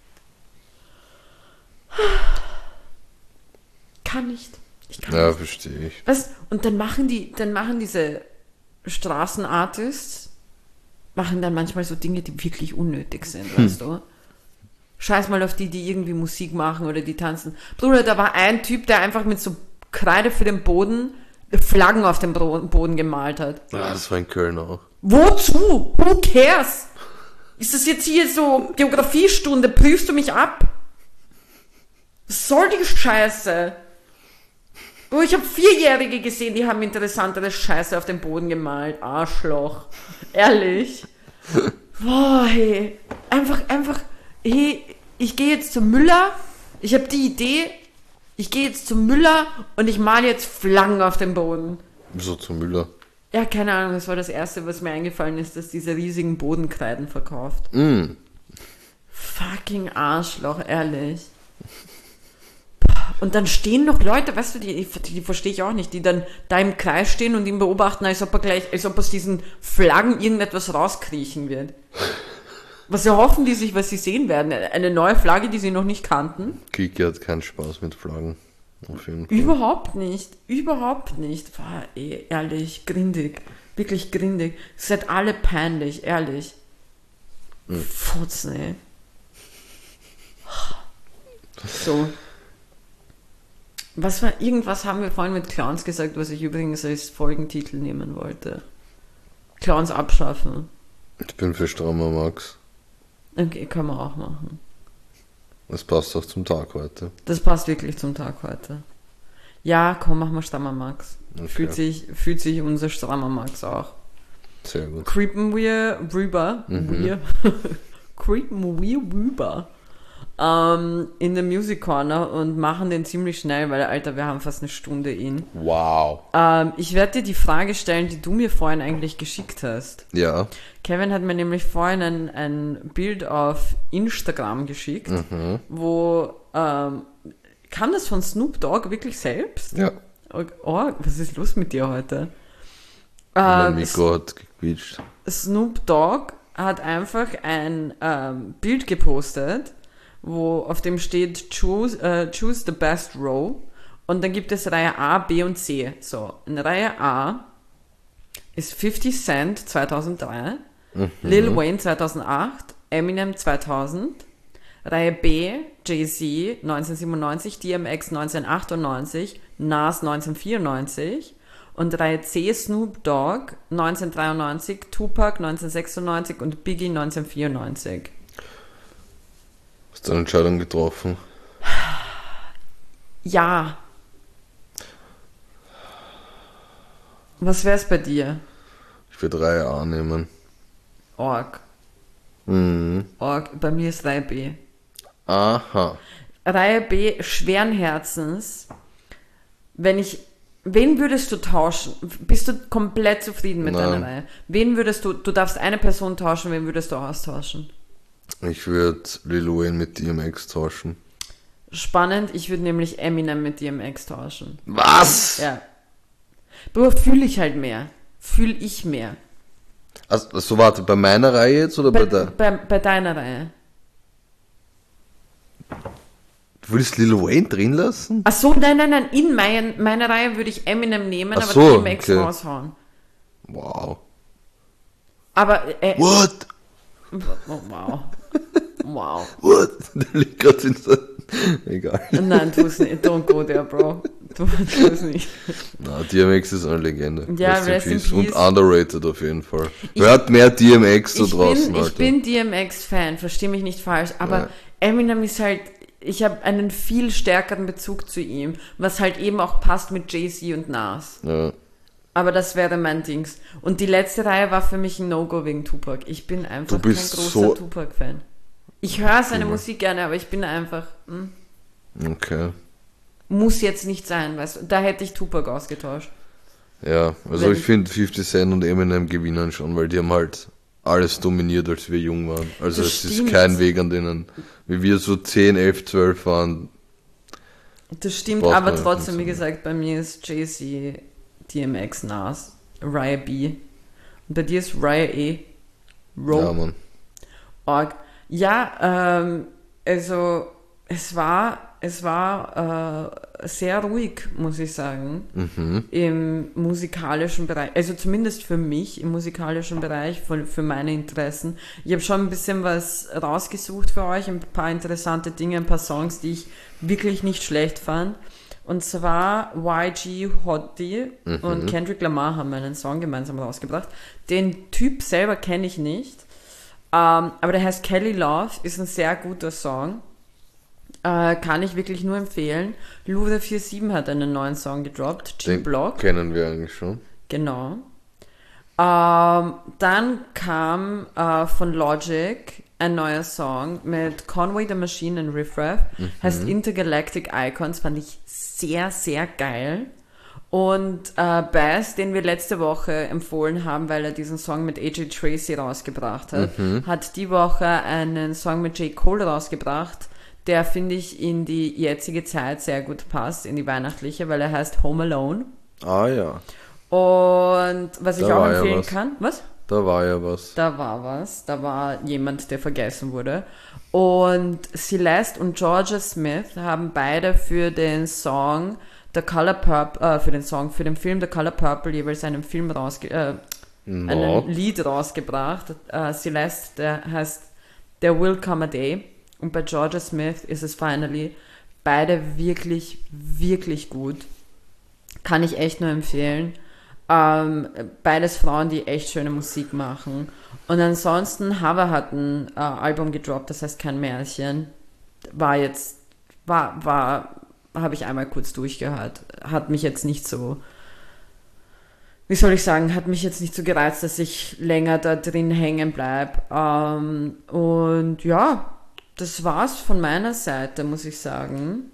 Kann nicht. Ich kann Ja, nicht. verstehe ich. Was? Und dann machen diese Straßenartists machen dann manchmal so Dinge, die wirklich unnötig sind, weißt du? Scheiß mal auf die irgendwie Musik machen oder die tanzen. Bruder, da war ein Typ, der einfach mit so Kreide für den Boden Flaggen auf dem Boden gemalt hat. Ah, das war in Köln auch. Wozu? Who cares? Ist das jetzt hier so Geografiestunde? Prüfst du mich ab? Was soll die Scheiße? Oh, ich habe 4-Jährige gesehen, die haben interessantere Scheiße auf dem Boden gemalt. Arschloch. Ehrlich. Boah, hey. Einfach, hey, ich gehe jetzt zum Müller. Ich habe die Idee, ich gehe jetzt zum Müller und ich male jetzt Flaggen auf dem Boden. Wieso zum Müller? Ja, keine Ahnung, das war das Erste, was mir eingefallen ist, dass diese riesigen Bodenkreiden verkauft. Fucking Arschloch, ehrlich. Und dann stehen noch Leute, weißt du, die verstehe ich auch nicht, die dann da im Kreis stehen und ihn beobachten, als ob aus diesen Flaggen irgendetwas rauskriechen wird. Was erhoffen die sich, was sie sehen werden? Eine neue Flagge, die sie noch nicht kannten? Kiki hat keinen Spaß mit Flaggen. Auf jeden Fall. Überhaupt nicht. War ehrlich, grindig. Wirklich grindig. Seid alle peinlich, ehrlich. Futzen, ey. So. Irgendwas haben wir vorhin mit Clowns gesagt, was ich übrigens als Folgentitel nehmen wollte. Clowns abschaffen. Ich bin für strammer Max. Okay, können wir auch machen. Das passt auch zum Tag heute. Das passt wirklich zum Tag heute. Ja, komm, machen wir strammer Max. Okay. Fühlt sich unser strammer Max auch. Sehr gut. Creepen wir rüber. Creepen wir rüber. In der Music Corner und machen den ziemlich schnell, weil, Alter, wir haben fast eine Stunde in. Wow. Ich werde dir die Frage stellen, die du mir vorhin eigentlich geschickt hast. Ja. Kevin hat mir nämlich vorhin ein Bild auf Instagram geschickt, wo, kam das von Snoop Dogg wirklich selbst? Ja. Oh, was ist los mit dir heute? Mein Mikro hat gequietscht. Snoop Dogg hat einfach ein Bild gepostet, auf dem steht choose the best row, und dann gibt es Reihe A, B und C. So, in Reihe A ist 50 Cent 2003, Lil Wayne 2008, Eminem 2000, Reihe B, Jay-Z 1997, DMX 1998, Nas 1994 und Reihe C, Snoop Dogg 1993, Tupac 1996 und Biggie 1994. Hast du eine Entscheidung getroffen? Ja. Was wär's bei dir? Ich würde Reihe A nehmen. Org. Mhm. Org. Bei mir ist Reihe B. Aha. Reihe B, schweren Herzens. Wen würdest du tauschen? Bist du komplett zufrieden mit Nein. deiner Reihe? Wen würdest du darfst eine Person tauschen, wen würdest du austauschen? Ich würde Lil Wayne mit DMX tauschen. Spannend, ich würde nämlich Eminem mit DMX tauschen. Was? Ja. Bro, fühle ich halt mehr. Fühle ich mehr. Also warte, bei meiner Reihe jetzt oder bei der? Bei deiner Reihe. Du würdest Lil Wayne drin lassen? Ach so, nein. In meiner Reihe würde ich Eminem nehmen, Ach aber so, DMX okay. raushauen. Wow. Aber, What? oh, wow. Wow. What? Der liegt gerade in so... Egal. Nein, tu es nicht. Don't go there, Bro. Tu es nicht. Na, DMX ist eine Legende. Ja, rest in peace. Und underrated auf jeden Fall. Hört mehr DMX da draußen, Alter. Ich bin DMX-Fan, versteh mich nicht falsch, aber Ja. Eminem ist halt, ich habe einen viel stärkeren Bezug zu ihm, was halt eben auch passt mit Jay-Z und Nas. Ja. Aber das wäre mein Dings. Und die letzte Reihe war für mich ein No-Go wegen Tupac. Ich bin einfach kein großer Tupac-Fan. Ich höre seine Musik gerne, aber ich bin einfach... Okay. Muss jetzt nicht sein, weißt du. Da hätte ich Tupac ausgetauscht. Ja, also ich finde 50 Cent und Eminem gewinnen schon, weil die haben halt alles dominiert, als wir jung waren. Also Das es ist stimmt. kein Weg an denen. Wie wir so 10, 11, 12 waren. Das stimmt, Braucht aber man trotzdem, nicht wie so. gesagt, bei mir ist Jay-Z, DMX, Nas, Raya B. Und bei dir ist Raya E. Ja, Mann. Org. Ja, also es war sehr ruhig, muss ich sagen, im musikalischen Bereich. Also zumindest für mich im musikalischen Bereich, für meine Interessen. Ich habe schon ein bisschen was rausgesucht für euch, ein paar interessante Dinge, ein paar Songs, die ich wirklich nicht schlecht fand. Und zwar YG Hottie und Kendrick Lamar haben einen Song gemeinsam rausgebracht. Den Typ selber kenne ich nicht. Aber der heißt Kelly Love, ist ein sehr guter Song. Kann ich wirklich nur empfehlen. Luda47 hat einen neuen Song gedroppt, G-Block. Kennen wir eigentlich schon. Genau. Dann kam von Logic ein neuer Song mit Conway the Machine und Riff Raff. Heißt Intergalactic Icons, fand ich sehr, sehr geil. Und Bass, den wir letzte Woche empfohlen haben, weil er diesen Song mit AJ Tracy rausgebracht hat, hat die Woche einen Song mit J. Cole rausgebracht, der, finde ich, in die jetzige Zeit sehr gut passt, in die weihnachtliche, weil er heißt Home Alone. Ah ja, Und was ich Da auch war ja empfehlen was. kann, was? da war ja was. Da war was. Da war jemand, der vergessen wurde. Und Celeste und Georgia Smith haben beide für den Song The Color Purple, für den Film The Color Purple jeweils einen Lied rausgebracht. Celeste, der heißt There Will Come a Day. Und bei Georgia Smith ist es Finally. beide wirklich, wirklich gut. Kann ich echt nur empfehlen. Beides Frauen, die echt schöne Musik machen. Und ansonsten, Hava hat ein Album gedroppt, das heißt Kein Märchen. Habe ich einmal kurz durchgehört. Hat mich jetzt nicht so, wie soll ich sagen, hat mich jetzt nicht so gereizt, dass ich länger da drin hängen bleibe. Und ja, das war's von meiner Seite, muss ich sagen.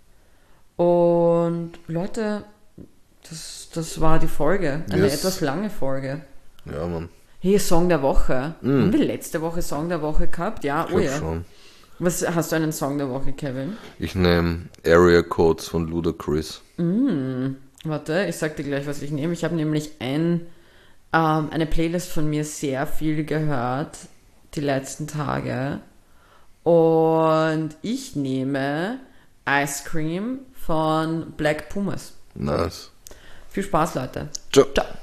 Und Leute, das war die Folge. Eine etwas lange Folge. Ja, Mann. Hier, Song der Woche. Haben wir letzte Woche Song der Woche gehabt? Ja, Ich glaub schon. Was hast du einen Song der Woche, Kevin? Ich nehme Area Codes von Ludacris. Warte, ich sag dir gleich, was ich nehme. Ich habe nämlich eine Playlist von mir sehr viel gehört die letzten Tage. Und ich nehme Ice Cream von Black Pumas. Nice. Viel Spaß, Leute. Ciao. Ciao.